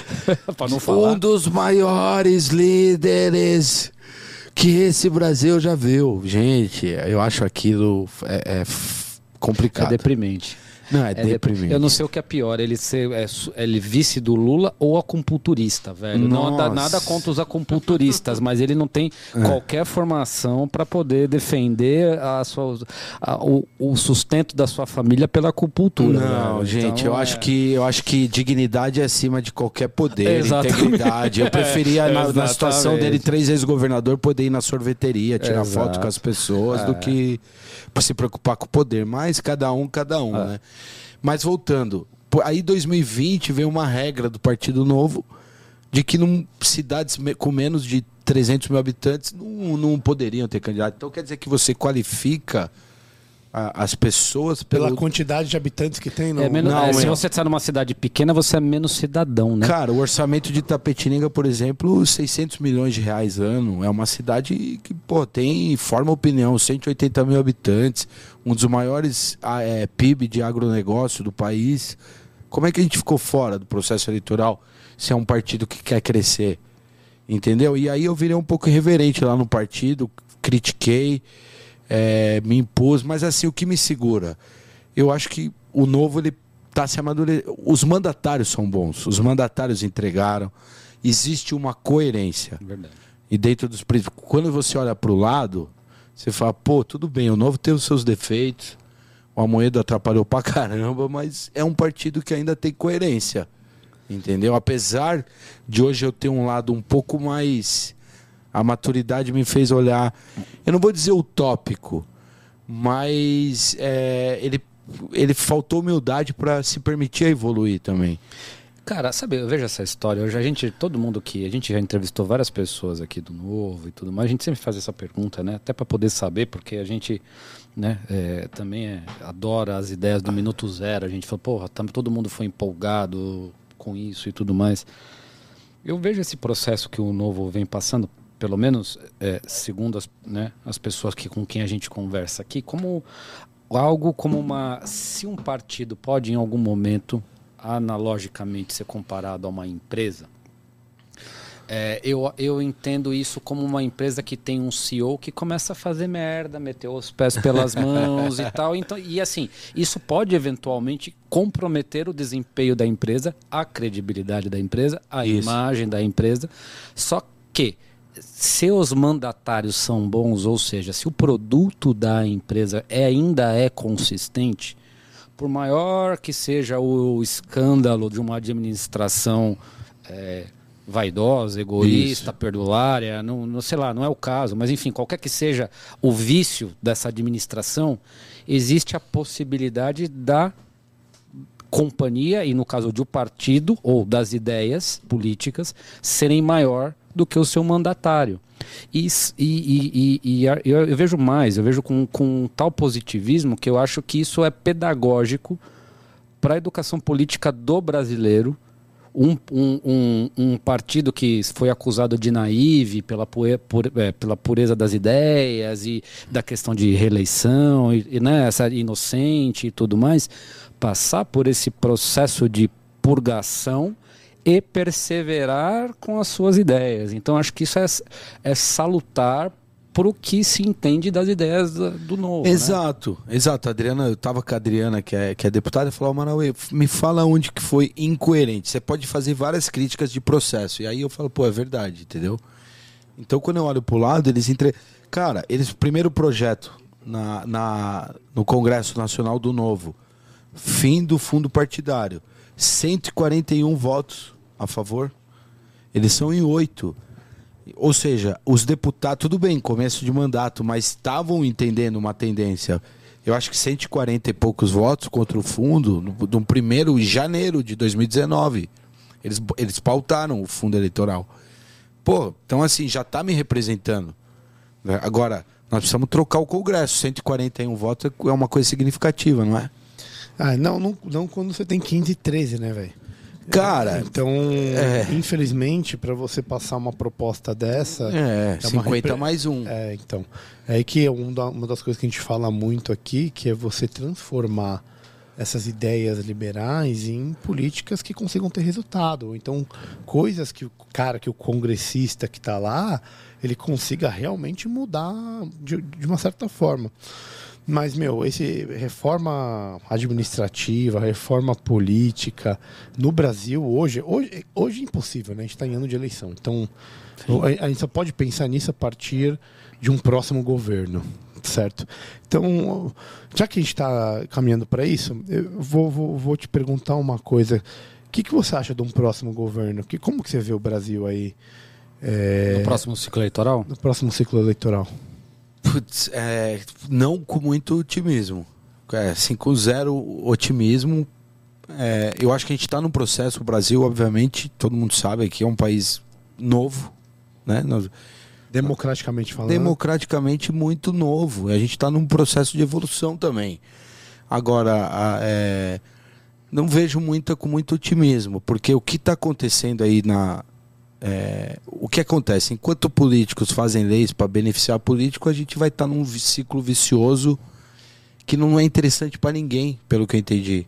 Pra não falar. Um dos maiores líderes que esse Brasil já viu. Gente, eu acho aquilo... É, é complicado. É deprimente. Não, é, é deprimente. Eu não sei o que é pior, ele ser é, ele vice do Lula ou acupunturista, velho. Nossa. Não dá nada contra os acupunturistas, mas ele não tem é. qualquer formação para poder defender a sua, a, o, o sustento da sua família pela acupuntura. Não, velho. gente, então, eu, é... acho que, eu acho que dignidade é acima de qualquer poder, exatamente. Integridade. Eu preferia, é, na, na situação dele, três ex-governador, poder ir na sorveteria, tirar Exato. foto com as pessoas, é. do que se preocupar com o poder. Mas cada um, cada um, é. né? Mas voltando, aí dois mil e vinte veio uma regra do Partido Novo de que num, cidades com menos de trezentos mil habitantes não, não poderiam ter candidato. Então quer dizer que você qualifica a, as pessoas pelo... pela quantidade de habitantes que tem. No... É menos, não, é, é... Se você está numa cidade pequena, você é menos cidadão, né? Cara, o orçamento de Itapetininga, por exemplo, seiscentos milhões de reais ano. É uma cidade que, pô, tem, forma opinião, cento e oitenta mil habitantes, um dos maiores é, P I B de agronegócio do país. Como é que a gente ficou fora do processo eleitoral se é um partido que quer crescer? Entendeu? E aí eu virei um pouco irreverente lá no partido, critiquei, é, me impus, mas assim, o que me segura? Eu acho que o Novo, ele tá se amadurecendo. Os mandatários são bons, os mandatários entregaram, existe uma coerência. Verdade. E dentro dos princípios, quando você olha para o lado, você fala, pô, tudo bem, o Novo tem os seus defeitos, o Amoedo atrapalhou pra caramba, mas é um partido que ainda tem coerência, entendeu? Apesar de hoje eu ter um lado um pouco mais... A maturidade me fez olhar, eu não vou dizer utópico, mas é, ele, ele faltou humildade para se permitir evoluir também. Cara, sabe, eu vejo essa história, hoje a gente, todo mundo que, a gente já entrevistou várias pessoas aqui do Novo e tudo mais, a gente sempre faz essa pergunta, né, até para poder saber, porque a gente, né, é, também é, adora as ideias do minuto zero, a gente fala, porra, tam, todo mundo foi empolgado com isso e tudo mais. Eu vejo esse processo que o Novo vem passando, pelo menos, é, segundo as, né, as pessoas que, com quem a gente conversa aqui, como algo como uma... Se um partido pode, em algum momento, analogicamente ser comparado a uma empresa, é, eu, eu entendo isso como uma empresa que tem um C E O que começa a fazer merda, meter os pés pelas mãos e tal. Então, e assim, isso pode eventualmente comprometer o desempenho da empresa, a credibilidade da empresa, a isso. imagem da empresa. Só que se os mandatários são bons, ou seja, se o produto da empresa é, ainda é consistente, por maior que seja o escândalo de uma administração é, vaidosa, egoísta, Isso. perdulária, não, não sei lá, não é o caso, mas enfim, qualquer que seja o vício dessa administração, existe a possibilidade da companhia, e no caso de um partido ou das ideias políticas, serem maior do que o seu mandatário. E, e, e, e, e eu, eu vejo mais, eu vejo com, com tal positivismo que eu acho que isso é pedagógico para a educação política do brasileiro. Um, um, um, um partido que foi acusado de naive pela, pure, pure, é, pela pureza das ideias e da questão de reeleição, e, e, né, essa inocente e tudo mais, passar por esse processo de purgação e perseverar com as suas ideias. Então acho que isso é, é salutar para o que se entende das ideias do, do Novo. Exato, né? Exato. A Adriana, eu estava com a Adriana, que é, que é deputada, e falou, Marauê, me fala onde que foi incoerente. Você pode fazer várias críticas de processo. E aí eu falo, pô, é verdade, entendeu? Então quando eu olho para o lado, eles entre... Cara, eles, primeiro projeto na, na, no Congresso Nacional do Novo, fim do fundo partidário, cento e quarenta e um votos a favor, eles são em oito. Ou seja, os deputados, tudo bem, começo de mandato, mas estavam entendendo uma tendência. Eu acho que cento e quarenta e poucos votos contra o fundo, no, no primeiro de janeiro de dois mil e dezenove. Eles, eles pautaram o fundo eleitoral. Pô, então assim, já está me representando. Agora, nós precisamos trocar o Congresso. cento e quarenta e um votos é uma coisa significativa, não é? Ah, não, não, não quando você tem quinze e treze, né, velho? Cara, então, é. infelizmente, para você passar uma proposta dessa... É, é cinquenta repre... mais um. É, então. É aí que uma das coisas que a gente fala muito aqui, que é você transformar essas ideias liberais em políticas que consigam ter resultado. Então, coisas que o cara, que o congressista que está lá, ele consiga realmente mudar de, de uma certa forma. Mas, meu, esse reforma administrativa, reforma política no Brasil hoje, hoje, hoje é impossível, né? A gente está em ano de eleição. Então, a, a gente só pode pensar nisso a partir de um próximo governo, certo? Então, já que a gente está caminhando para isso, eu vou, vou, vou te perguntar uma coisa. O que, que você acha de um próximo governo? Que, como que você vê o Brasil aí? É, no próximo ciclo eleitoral? No próximo ciclo eleitoral. Putz, é, não com muito otimismo. É, assim, com zero otimismo. É, eu acho que a gente está num processo, o Brasil, obviamente, todo mundo sabe que é um país novo, né? Nós, democraticamente falando. Democraticamente muito novo. A gente está num processo de evolução também. Agora, a, é, não vejo muita, com muito otimismo, porque o que está acontecendo aí na... É, o que acontece? Enquanto políticos fazem leis para beneficiar político, a gente vai estar tá num ciclo vicioso que não é interessante para ninguém, pelo que eu entendi.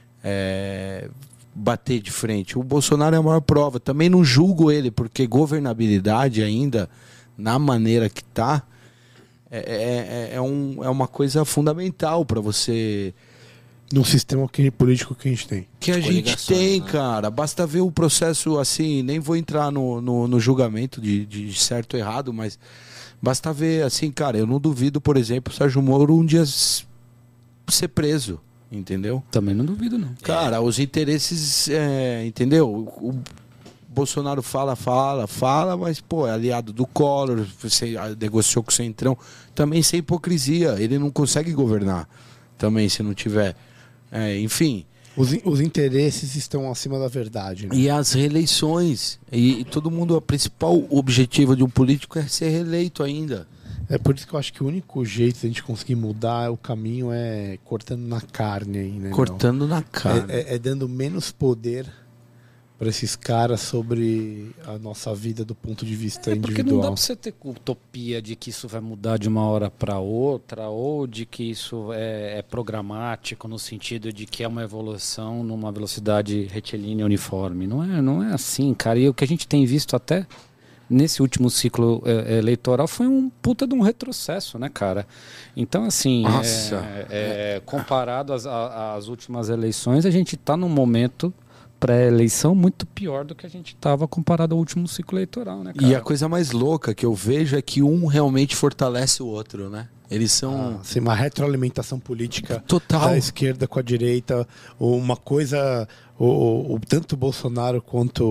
É, bater de frente. O Bolsonaro é a maior prova. Também não julgo ele, porque governabilidade ainda, na maneira que está, é, é, é, um, é uma coisa fundamental para você no sistema que- político que a gente tem. Que a gente Coligações, tem, né? cara. Basta ver o processo assim, nem vou entrar no, no, no julgamento de, de certo ou errado, mas basta ver, assim, cara, eu não duvido, por exemplo, o Sérgio Moro um dia s- ser preso, entendeu? Também não duvido, não. Cara, os interesses, é, entendeu? O, o Bolsonaro fala, fala, fala, mas, pô, é aliado do Collor, você negociou com o Centrão, também sem hipocrisia, ele não consegue governar, também, se não tiver, é, enfim... Os, in- os interesses estão acima da verdade, né? E as reeleições. E, e todo mundo, o principal objetivo de um político é ser reeleito ainda. É por isso que eu acho que o único jeito de a gente conseguir mudar o caminho é cortando na carne aí, né? meu? Cortando na cara. É, é- é dando menos poder para esses caras sobre a nossa vida do ponto de vista É porque individual. não dá pra você ter utopia de que isso vai mudar de uma hora para outra, ou de que isso é, é programático no sentido de que é uma evolução numa velocidade retilínea uniforme. Não é, não é assim, cara. E o que a gente tem visto até nesse último ciclo é, eleitoral foi um puta de um retrocesso, né, cara? Então, assim, Nossa. é, é, comparado às, a- às últimas eleições, a gente está num momento pré-eleição muito pior do que a gente estava comparado ao último ciclo eleitoral, né, cara? E a coisa mais louca que eu vejo é que um realmente fortalece o outro, né? Eles são... Ah, assim, uma retroalimentação política Total. da esquerda com a direita, ou uma coisa, o, o- o- tanto o Bolsonaro quanto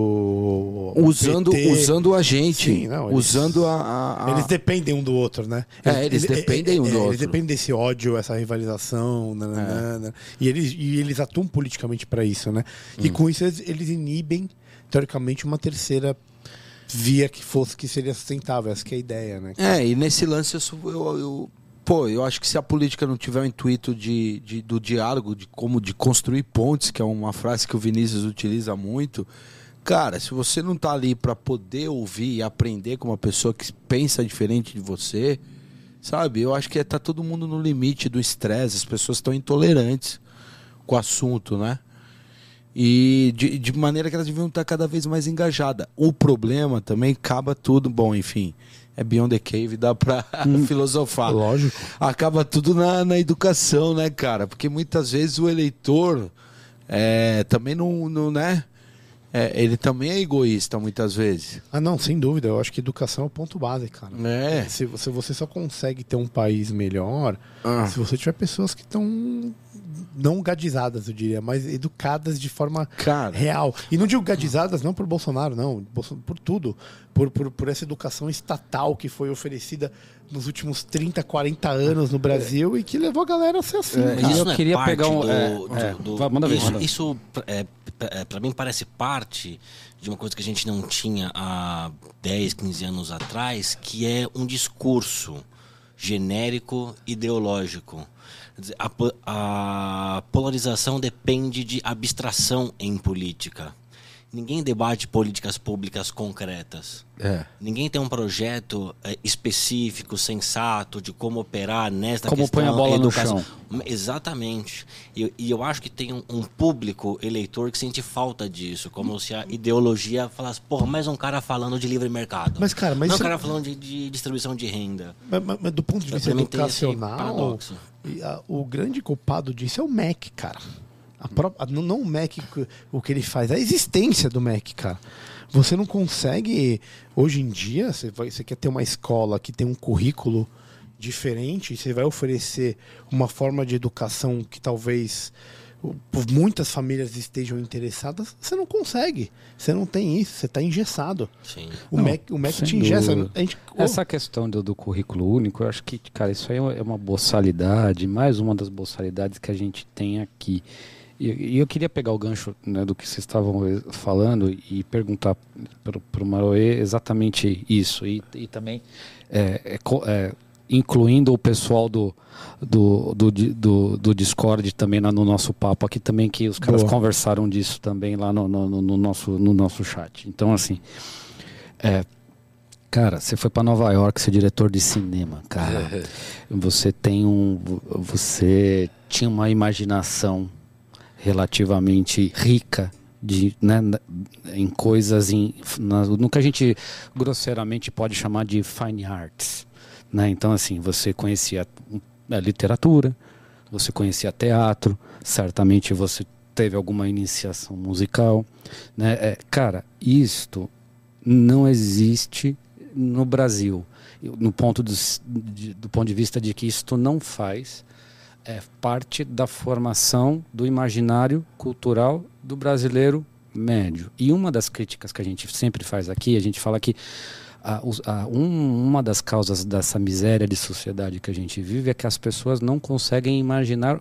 o usando, P T, usando a gente, Sim, não, eles- usando a... a- a- Eles dependem um do outro, né? É, eles dependem um do Eles outro. dependem desse ódio, essa rivalização, nananana, e, eles, e eles atuam politicamente para isso, né? Hum. E com isso eles, eles inibem, teoricamente, uma terceira via que fosse que seria sustentável. Essa que é a ideia, né? É, e nesse lance eu, sou- eu, eu- pô, eu acho que se a política não tiver o intuito de, de- do diálogo, de como de construir pontes, que é uma frase que o Vinícius utiliza muito, cara, se você não tá ali para poder ouvir e aprender com uma pessoa que pensa diferente de você, sabe? Eu acho que é, tá todo mundo no limite do estresse, as pessoas estão intolerantes com o assunto, né? E de, de maneira que elas deviam estar cada vez mais engajadas. O problema também acaba tudo, bom, enfim, é Beyond the Cave, dá pra filosofar. Lógico. Acaba tudo na, na educação, né, cara? Porque muitas vezes o eleitor é, também não, não né? É, ele também é egoísta muitas vezes. Ah, não, sem dúvida. Eu acho que educação é o ponto base, cara. É. Se você, você só consegue ter um país melhor Ah. se você tiver pessoas que estão não gadizadas, eu diria, mas educadas de forma Cara. real. E não digo gadizadas não por Bolsonaro, não. Bolso- Por tudo. Por, por, por essa educação estatal que foi oferecida nos últimos trinta, quarenta anos no Brasil e que levou a galera a ser assim. É, cara. e eu Isso não é queria parte pegar um- do, é, do- é, do- vai, manda ver, isso, manda ver. isso é, é, para mim parece parte de uma coisa que a gente não tinha há dez, quinze anos atrás, que é um discurso genérico ideológico. Quer dizer, A, po- a polarização depende de abstração em política. Ninguém debate políticas públicas concretas. É. Ninguém tem um projeto é, específico, sensato, de como operar nesta Como questão põe a bola no educação. chão. Exatamente. E, e eu acho que tem um, um público eleitor que sente falta disso. Como se a ideologia falasse, porra, mais um cara falando de livre mercado. Mas, cara, mas Não um isso- cara falando de, de distribuição de renda. Mas, mas- mas do ponto de Pra vista mim tem esse educacional, paradoxo. e a- o grande culpado disso é o M E C, cara. A pró- a- não, não o M E C, que- o que ele faz, a existência do M E C, cara. Você não consegue, hoje em dia, você, vai- você quer ter uma escola que tem um currículo diferente, você vai oferecer uma forma de educação que talvez o- muitas famílias estejam interessadas, você não consegue. Você não tem isso, você está engessado. Sim. O Não, M E C, o M E C te sem engessa. dúvida. A gente, Essa questão do, do currículo único, eu acho que, cara, isso aí é uma boçalidade, mais uma das boçalidades que a gente tem aqui. E, e eu queria pegar o gancho, né, do que vocês estavam eh, falando e perguntar para o Maroê exatamente isso. E, e também é, é, co- é, incluindo o pessoal do, do, do, di- do, do Discord também lá no nosso papo aqui também, que os caras Boa. conversaram disso também lá no, no, no- no nosso, no nosso chat. Então, assim, é, cara, você foi para Nova York, você é diretor de cinema, cara. Você tem um, você tinha uma imaginação relativamente rica de, né, na- em coisas em, na- no que a gente grosseiramente pode chamar de fine arts, né? Então, assim, você conhecia a literatura, você conhecia teatro, certamente você teve alguma iniciação musical, né? É, cara, isto não existe no Brasil, no ponto do, de, do ponto de vista de que isto não faz é, parte da formação do imaginário cultural do brasileiro médio. E uma das críticas que a gente sempre faz aqui, a gente fala que a, a, um, uma das causas dessa miséria de sociedade que a gente vive é que as pessoas não conseguem imaginar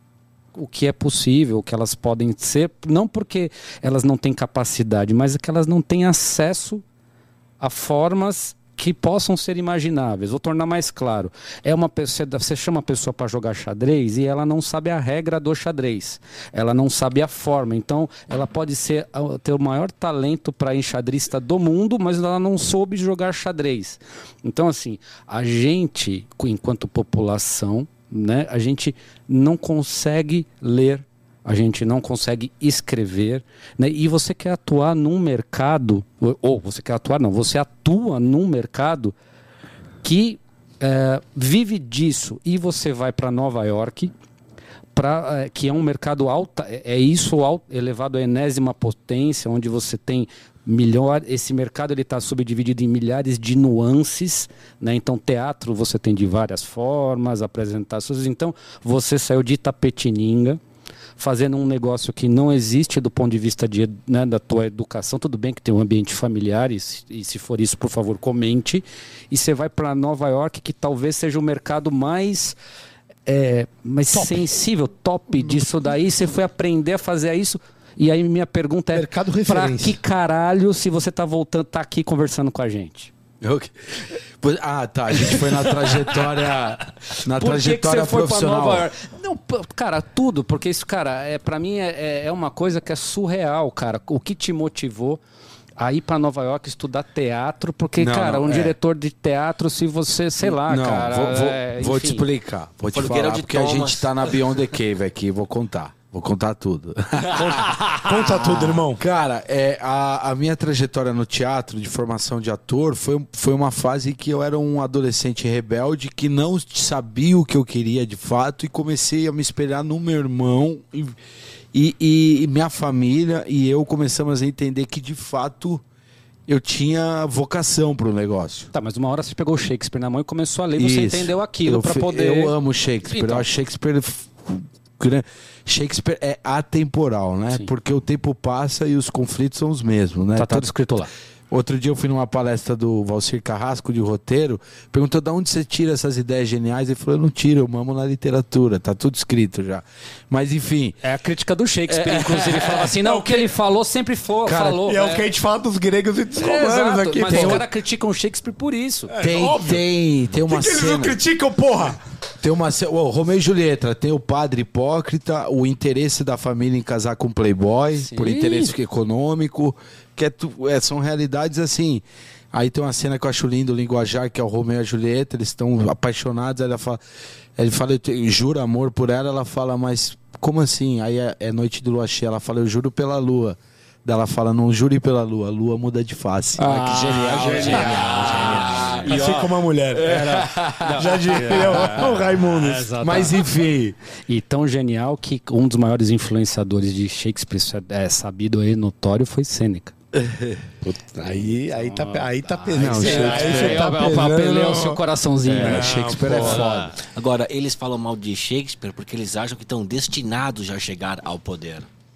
o que é possível, o que elas podem ser, não porque elas não têm capacidade, mas é que elas não têm acesso a formas que possam ser imagináveis. Vou tornar mais claro. É uma pessoa, você chama a pessoa para jogar xadrez e ela não sabe a regra do xadrez. Ela não sabe a forma. Então, ela pode ser, ter o maior talento para enxadrista do mundo, mas ela não soube jogar xadrez. Então, assim, a gente, enquanto população, né, a gente não consegue ler, a gente não consegue escrever, né? E você quer atuar num mercado, ou você quer atuar, não, você atua num mercado que é, vive disso, e você vai para Nova York, pra, é, que é um mercado alta, é, é isso alto, elevado à enésima potência, onde você tem milhar, esse mercado ele está subdividido em milhares de nuances, né? Então teatro você tem de várias formas, apresentações, então você saiu de Itapetininga, fazendo um negócio que não existe do ponto de vista de, né, da tua educação. Tudo bem que tem um ambiente familiar, e, e se for isso, por favor, comente. E você vai para Nova York, que talvez seja o mercado mais, é, mais sensível, top disso daí. Você foi aprender a fazer isso. E aí minha pergunta é, para que caralho se você tá voltando, tá aqui conversando com a gente? Okay. Ah, tá. A gente foi na trajetória, na Por trajetória que que você profissional. Foi pra Nova York? Não, cara, tudo, porque isso, cara, é para mim é, é uma coisa que é surreal, cara. O que te motivou a ir para Nova York estudar teatro? Porque, não, cara, não, um é. diretor de teatro, se você, sei lá, não, cara. Vou, vou, é, vou te explicar, vou te falar, porque Thomas. A gente tá na Beyond the Cave aqui, vou contar. Vou contar tudo. Conta, conta tudo, irmão. Cara, é, a, a minha trajetória no teatro, de formação de ator, foi, foi uma fase que eu era um adolescente rebelde que não sabia o que eu queria de fato e comecei a me espelhar no meu irmão e, e, e minha família, e eu começamos a entender que de fato eu tinha vocação pro negócio. Tá, mas uma hora você pegou o Shakespeare na mão e começou a ler e você Isso. entendeu aquilo para poder... Eu amo Shakespeare, então. Eu acho Shakespeare... Shakespeare é atemporal, né? Sim. Porque o tempo passa e os conflitos são os mesmos, né? Tá, tá tudo escrito lá. Outro dia eu fui numa palestra do Valcir Carrasco de roteiro, perguntou de onde você tira essas ideias geniais, ele falou, eu não tiro, eu mamo na literatura, tá tudo escrito já. Mas enfim... É a crítica do Shakespeare, é, inclusive, ele falava assim, não, o que ele falou sempre foi, cara, falou. E é, é o que a gente fala dos gregos e dos romanos é, aqui. Mas tem os caras criticam o Shakespeare por isso. É, tem, óbvio. tem, tem uma que que cena... eles não criticam, porra? Tem uma cena... Oh, Romeu e Julieta, tem o padre hipócrita, o interesse da família em casar com playboy, sim, por interesse econômico... Que é tu, é, são realidades assim. Aí tem uma cena que eu acho lindo, o linguajar, que é o Romeu e a Julieta, eles estão apaixonados, ela fala, ele fala, eu juro amor por ela, ela fala, mas como assim? Aí é, é noite de lua cheia, ela fala, eu juro pela lua. Daí ela fala, não jure pela lua, a lua muda de face. Ah, que genial, genial, genial, genial. genial. Assim como a mulher. Era, já diria o Raimundo. É, mas enfim. E tão genial que um dos maiores influenciadores de Shakespeare, é, sabido aí, notório, foi Sêneca. Puta, aí, aí tá, aí tá pesando. Não, aí tá pesando o seu coraçãozinho. É, né? Shakespeare é foda. Agora, eles falam mal de Shakespeare porque eles acham que estão destinados a chegar ao poder.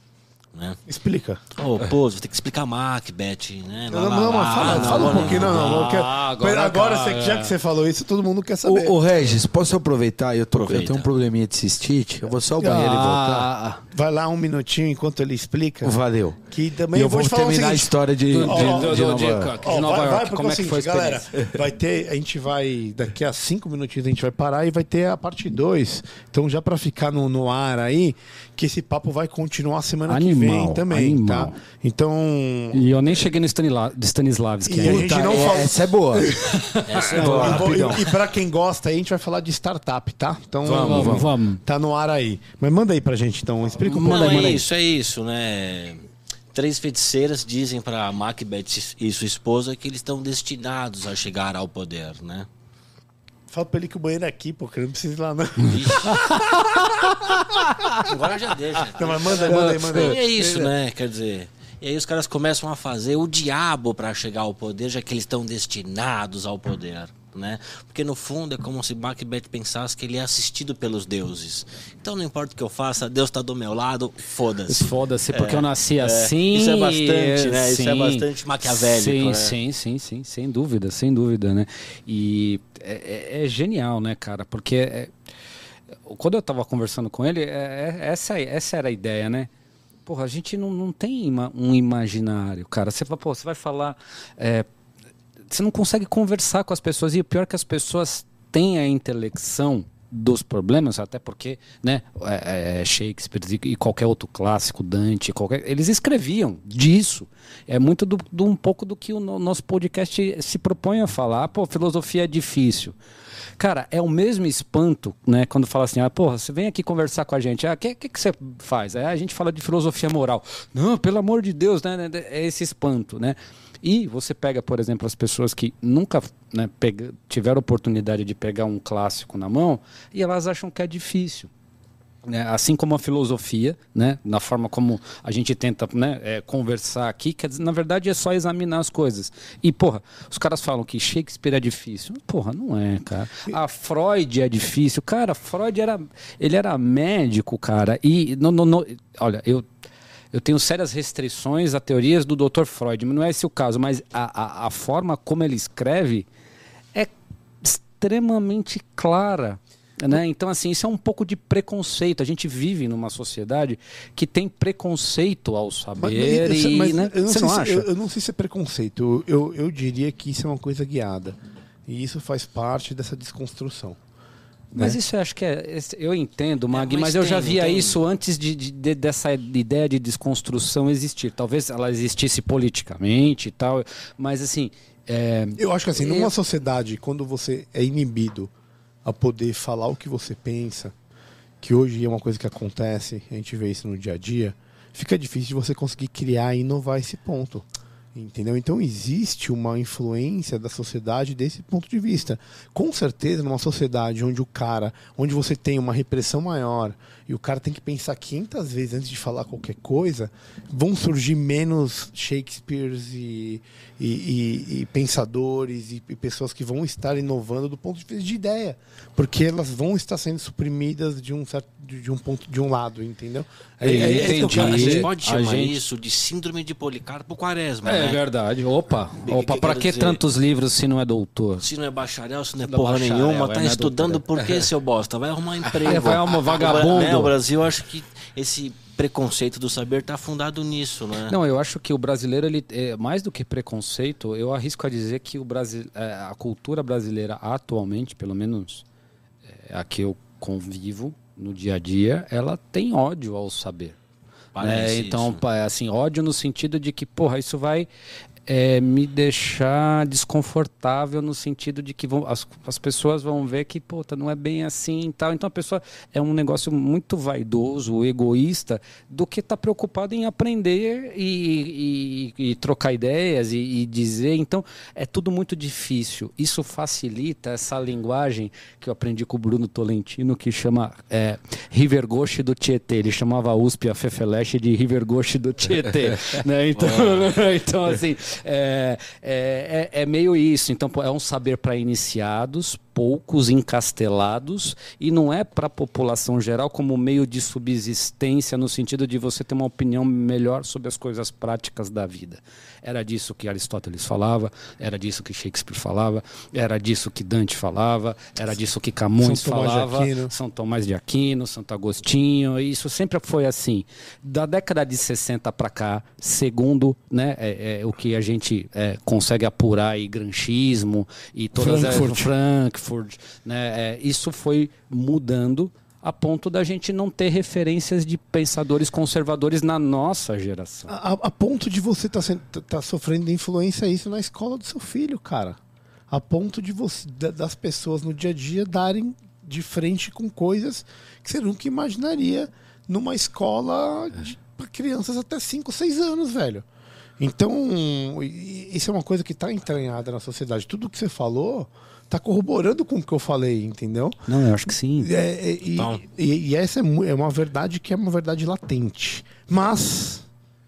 Né? Explica. Oh, pô, vou ter que explicar Macbeth, né? Não, não, mas fala, fala um pouquinho, não, não. não quer... Agora, agora cara, já que você falou isso, todo mundo quer saber. Ô, ô Regis, posso aproveitar? Eu, tô, eu tenho um probleminha de cistite, eu vou só ao banheiro ah, e voltar. Vai lá um minutinho enquanto ele explica. Valeu. Que também e eu eu vou, vou te falar terminar o seguinte, a história de, de, oh, de, oh, de, oh, de Nova York. Oh, Nova vai, York. vai, Como é é que seguinte, foi a galera, vai ter, a gente vai, daqui a cinco minutinhos a gente vai parar e vai ter a parte dois. Então já pra ficar no, no ar aí, que esse papo vai continuar semana animal, que vem também, animal. Tá? Então... E eu nem cheguei no Stanila, Stanislavski. E a gente não é, fala... Essa é boa. Essa é boa. E, e pra quem gosta aí, a gente vai falar de startup, tá? Então vamos, vamos. vamos. Tá no ar aí. Mas manda aí pra gente, então. Explica um pouco. Não, aí, é isso, é isso, né? Três feiticeiras dizem pra Macbeth e sua esposa que eles estão destinados a chegar ao poder, né? Fala pra ele que o banheiro é aqui, pô, que eu não preciso ir lá, não. Agora já deixa. Não, mas manda aí, manda aí, manda aí. E é isso, né? Quer dizer... E aí os caras começam a fazer o diabo para chegar ao poder, já que eles estão destinados ao poder, né? Porque no fundo é como se Macbeth pensasse que ele é assistido pelos deuses. Então não importa o que eu faça, Deus está do meu lado, foda-se. Foda-se, porque É, eu nasci é. assim. Isso é bastante, né? Isso é sim, bastante maquiavélico, sim, né? Sim, sim, sim, sem dúvida, sem dúvida, né? E é, é- é genial, né, cara? Porque é- quando eu tava conversando com ele, é- é- essa, essa era a ideia, né? Porra, a gente não, não tem ima- um imaginário, cara. Você fala, pô, você vai falar. é, você não consegue conversar com as pessoas. E o pior é que as pessoas têm a intelecção dos problemas, até porque, né, é, é, Shakespeare e, e qualquer outro clássico, Dante, qualquer, eles escreviam disso. É muito do, do um pouco do que o no- nosso podcast se propõe a falar. Pô, filosofia é difícil. Cara, é o mesmo espanto, né? Quando fala assim, ah, porra, você vem aqui conversar com a gente. Ah, o que, que, que você faz? Aí a gente fala de filosofia moral. Não, pelo amor de Deus, né? É esse espanto, né? E você pega, por exemplo, as pessoas que nunca, né, pega, tiveram oportunidade de pegar um clássico na mão e elas acham que é difícil. Né? Assim como a filosofia, né? Na forma como a gente tenta, né, é, conversar aqui, quer dizer, na verdade é só examinar as coisas. E, porra, os caras falam que Shakespeare é difícil. Porra, não é, cara. A Freud é difícil. Cara, Freud era, ele era médico, cara. E, não, não, não, olha, eu, eu tenho sérias restrições a teorias do doutor Freud, não é esse o caso, mas a, a, a forma como ele escreve é extremamente clara. Né? Então, assim, isso é um pouco de preconceito. A gente vive numa sociedade que tem preconceito ao saber. Mas, e, mas né? eu, não Você sei não se, acha? eu, eu não sei se é preconceito. Eu, eu, eu diria que isso é uma coisa guiada. E isso faz parte dessa desconstrução. Mas né? isso eu acho que é. Eu entendo, Mag, É, mas, mas eu tem, já não via tem? isso antes de, de- de- dessa ideia de desconstrução existir. Talvez ela existisse politicamente e tal, mas assim. é, Eu acho que assim, eu- numa sociedade, quando você é inibido a poder falar o que você pensa, que hoje é uma coisa que acontece, a gente vê isso no dia a dia, fica difícil de você conseguir criar e inovar esse ponto. Entendeu? Então existe uma influência da sociedade desse ponto de vista. Com certeza, numa sociedade onde o cara, onde você tem uma repressão maior e o cara tem que pensar quinhentas vezes antes de falar qualquer coisa, vão surgir menos Shakespeares e, e, e- e pensadores e, e pessoas que vão estar inovando do ponto de vista de ideia, porque elas vão estar sendo suprimidas de um certo, de de um ponto, de um lado, entendeu? É, é, é isso que eu Entendi. quero A dizer. gente pode A chamar gente- isso de síndrome de Policarpo Quaresma, É né? verdade. Opa, Que- opa, que pra quero que dizer? tantos livros se não é doutor? Se não é bacharel, se não é Não é porra bacharel, nenhuma, é, tá não é estudando doutor. por quê, seu bosta? Vai arrumar emprego. É, vai arrumar vagabundo. Né, o Brasil, eu acho que esse preconceito do saber tá fundado nisso, né? Não, eu acho que o brasileiro, ele é, mais do que preconceito, eu arrisco a dizer que o Brasi é, a cultura brasileira atualmente, pelo menos é, a que eu convivo no dia a dia, ela tem ódio ao saber. Parece né? Então, isso. pa- assim, ódio no sentido de que, porra, isso vai é, me deixar desconfortável no sentido de que vão, as, as pessoas vão ver que, puta, não é bem assim e tal. Então a pessoa é um negócio muito vaidoso, egoísta, do que tá preocupado em aprender e, e- e trocar ideias e, e dizer. Então é tudo muito difícil. Isso facilita essa linguagem que eu aprendi com o Bruno Tolentino, que chama é, Riverghost do Tietê. Ele chamava a U S P, a Fefeleche, de Riverghost do Tietê. né? Então, então, assim, é, é, é- é meio isso. Então, pô, é um saber para iniciados, poucos, encastelados, e não é para a população geral como meio de subsistência, no sentido de você ter uma opinião melhor sobre as coisas práticas da vida. Era disso que Aristóteles falava, era disso que Shakespeare falava, era disso que Dante falava, era disso que Camões São Tomás de falava, Aquino. São Tomás de Aquino, Santo Agostinho, e isso sempre foi assim. Da década de sessenta para cá, segundo, né, é, é, o que a gente é, consegue apurar aí, granchismo e todas Frankfurt. as Frankfurt, né, é, isso foi mudando a ponto da gente não ter referências de pensadores conservadores na nossa geração. A, a ponto de você estar tá, tá sofrendo influência isso na escola do seu filho, cara. A ponto de você, da- das pessoas no dia a dia darem de frente com coisas que você nunca imaginaria numa escola para crianças até cinco, seis anos, velho. Então, isso é uma coisa que está entranhada na sociedade. Tudo que você falou está corroborando com o que eu falei, entendeu? Não, eu acho que sim. É, é, e, Então. e, e essa é, mu- é uma verdade que é uma verdade latente. Mas,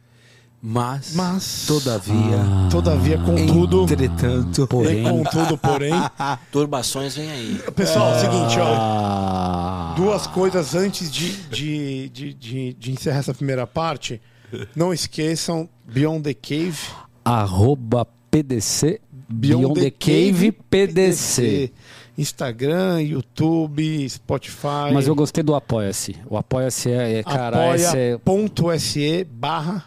Mas, Mas- todavia, todavia, contudo... entretanto, Porém. Contudo, porém... Turbações vem aí. Pessoal, é o seguinte, ó. Ah, Duas coisas antes de, de, de, de, de encerrar essa primeira parte. Não esqueçam, Beyond the Cave. arroba P D C, Beyond the Cave P D C. Instagram, YouTube, Spotify. Mas eu gostei do Apoia-se. O Apoia-se é, é cara, esse é... apoia.se barra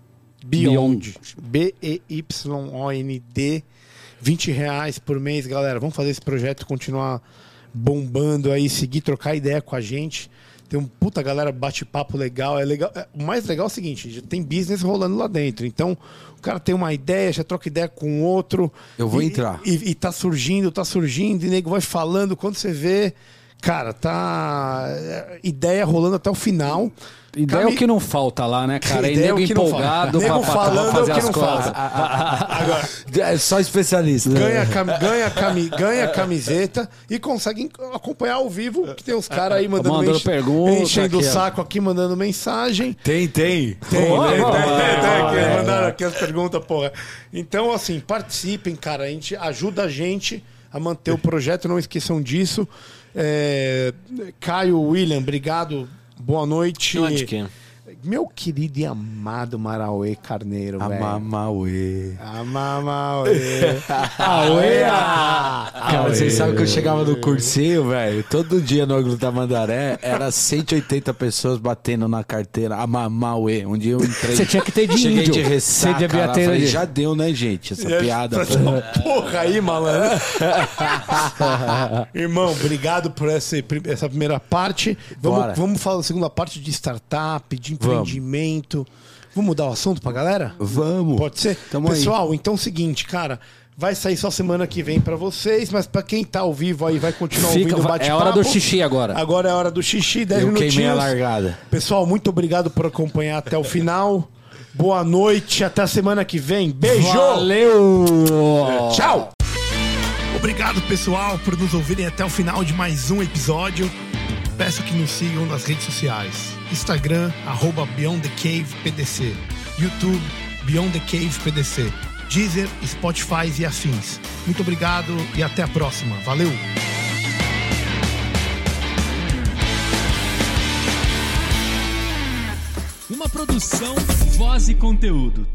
Beyond. B E Y O N D. vinte reais por mês, galera. Vamos fazer esse projeto continuar bombando aí, seguir, trocar ideia com a gente. Tem um puta galera bate-papo legal. É legal. É, o mais legal é o seguinte: já tem business rolando lá dentro. Então, o cara tem uma ideia, já troca ideia com o outro. Eu vou e, entrar. E, e tá surgindo, tá surgindo, e nego vai falando. Quando você vê, cara, tá. é, Ideia rolando até o final. Ideia é Cami- o que não falta lá, né, cara? E Ideia é o nego que não empolgado falta. pra, Nego pra, pra falando fazer é o que as não coisas. falta. Agora, é só especialista. ganha, cam- ganha, cami- ganha camiseta e consegue acompanhar ao vivo, que tem uns caras aí mandando, Mandando enche- pergunta enchendo o aqui, ó. saco aqui, mandando mensagem. Tem, tem. Tem, Oh, tem, oh, tem, oh, tem, tem, oh, que oh, mandaram aqui as perguntas, porra. Então, assim, participem, cara. A gente ajuda a gente a manter o projeto, não esqueçam disso. É, Caio, William, obrigado. Boa noite. Eu acho que Meu querido e amado Marauê Carneiro, velho. Amamauê. Amamauê. Aue! Cara, vocês sabem que eu chegava no cursinho, velho, todo dia no Agro Tamandaré, era cento e oitenta pessoas batendo na carteira. Amamauê. Um dia eu entrei. Você tinha que ter de Cheguei índio. de Você ressaca, devia lá, ter falei, de- já deu, né, gente? Essa piada. Porra aí, malandro. Irmão, obrigado por essa, essa primeira parte. Bora. Vamos, vamos falar da segunda parte de startup, de empreendimento. Vamos mudar o assunto pra galera? Vamos. Pode ser? Tamo aí. Pessoal, então é o seguinte, cara. Vai sair só semana que vem pra vocês, mas pra quem tá ao vivo aí vai continuar Fica, ouvindo o vai- bate-papo. é hora do xixi agora. Agora é hora do xixi, dez Eu minutinhos. queimei a largada. Pessoal, muito obrigado por acompanhar até o final. Boa noite, até a semana que vem. Beijo! Valeu! Tchau! Obrigado, pessoal, por nos ouvirem até o final de mais um episódio. Peço que nos sigam nas redes sociais. Instagram, arroba Beyond the Cave P D C. YouTube, Beyond the Cave P D C. Deezer, Spotify e afins. Muito obrigado e até a próxima. Valeu! Uma produção, voz e conteúdo.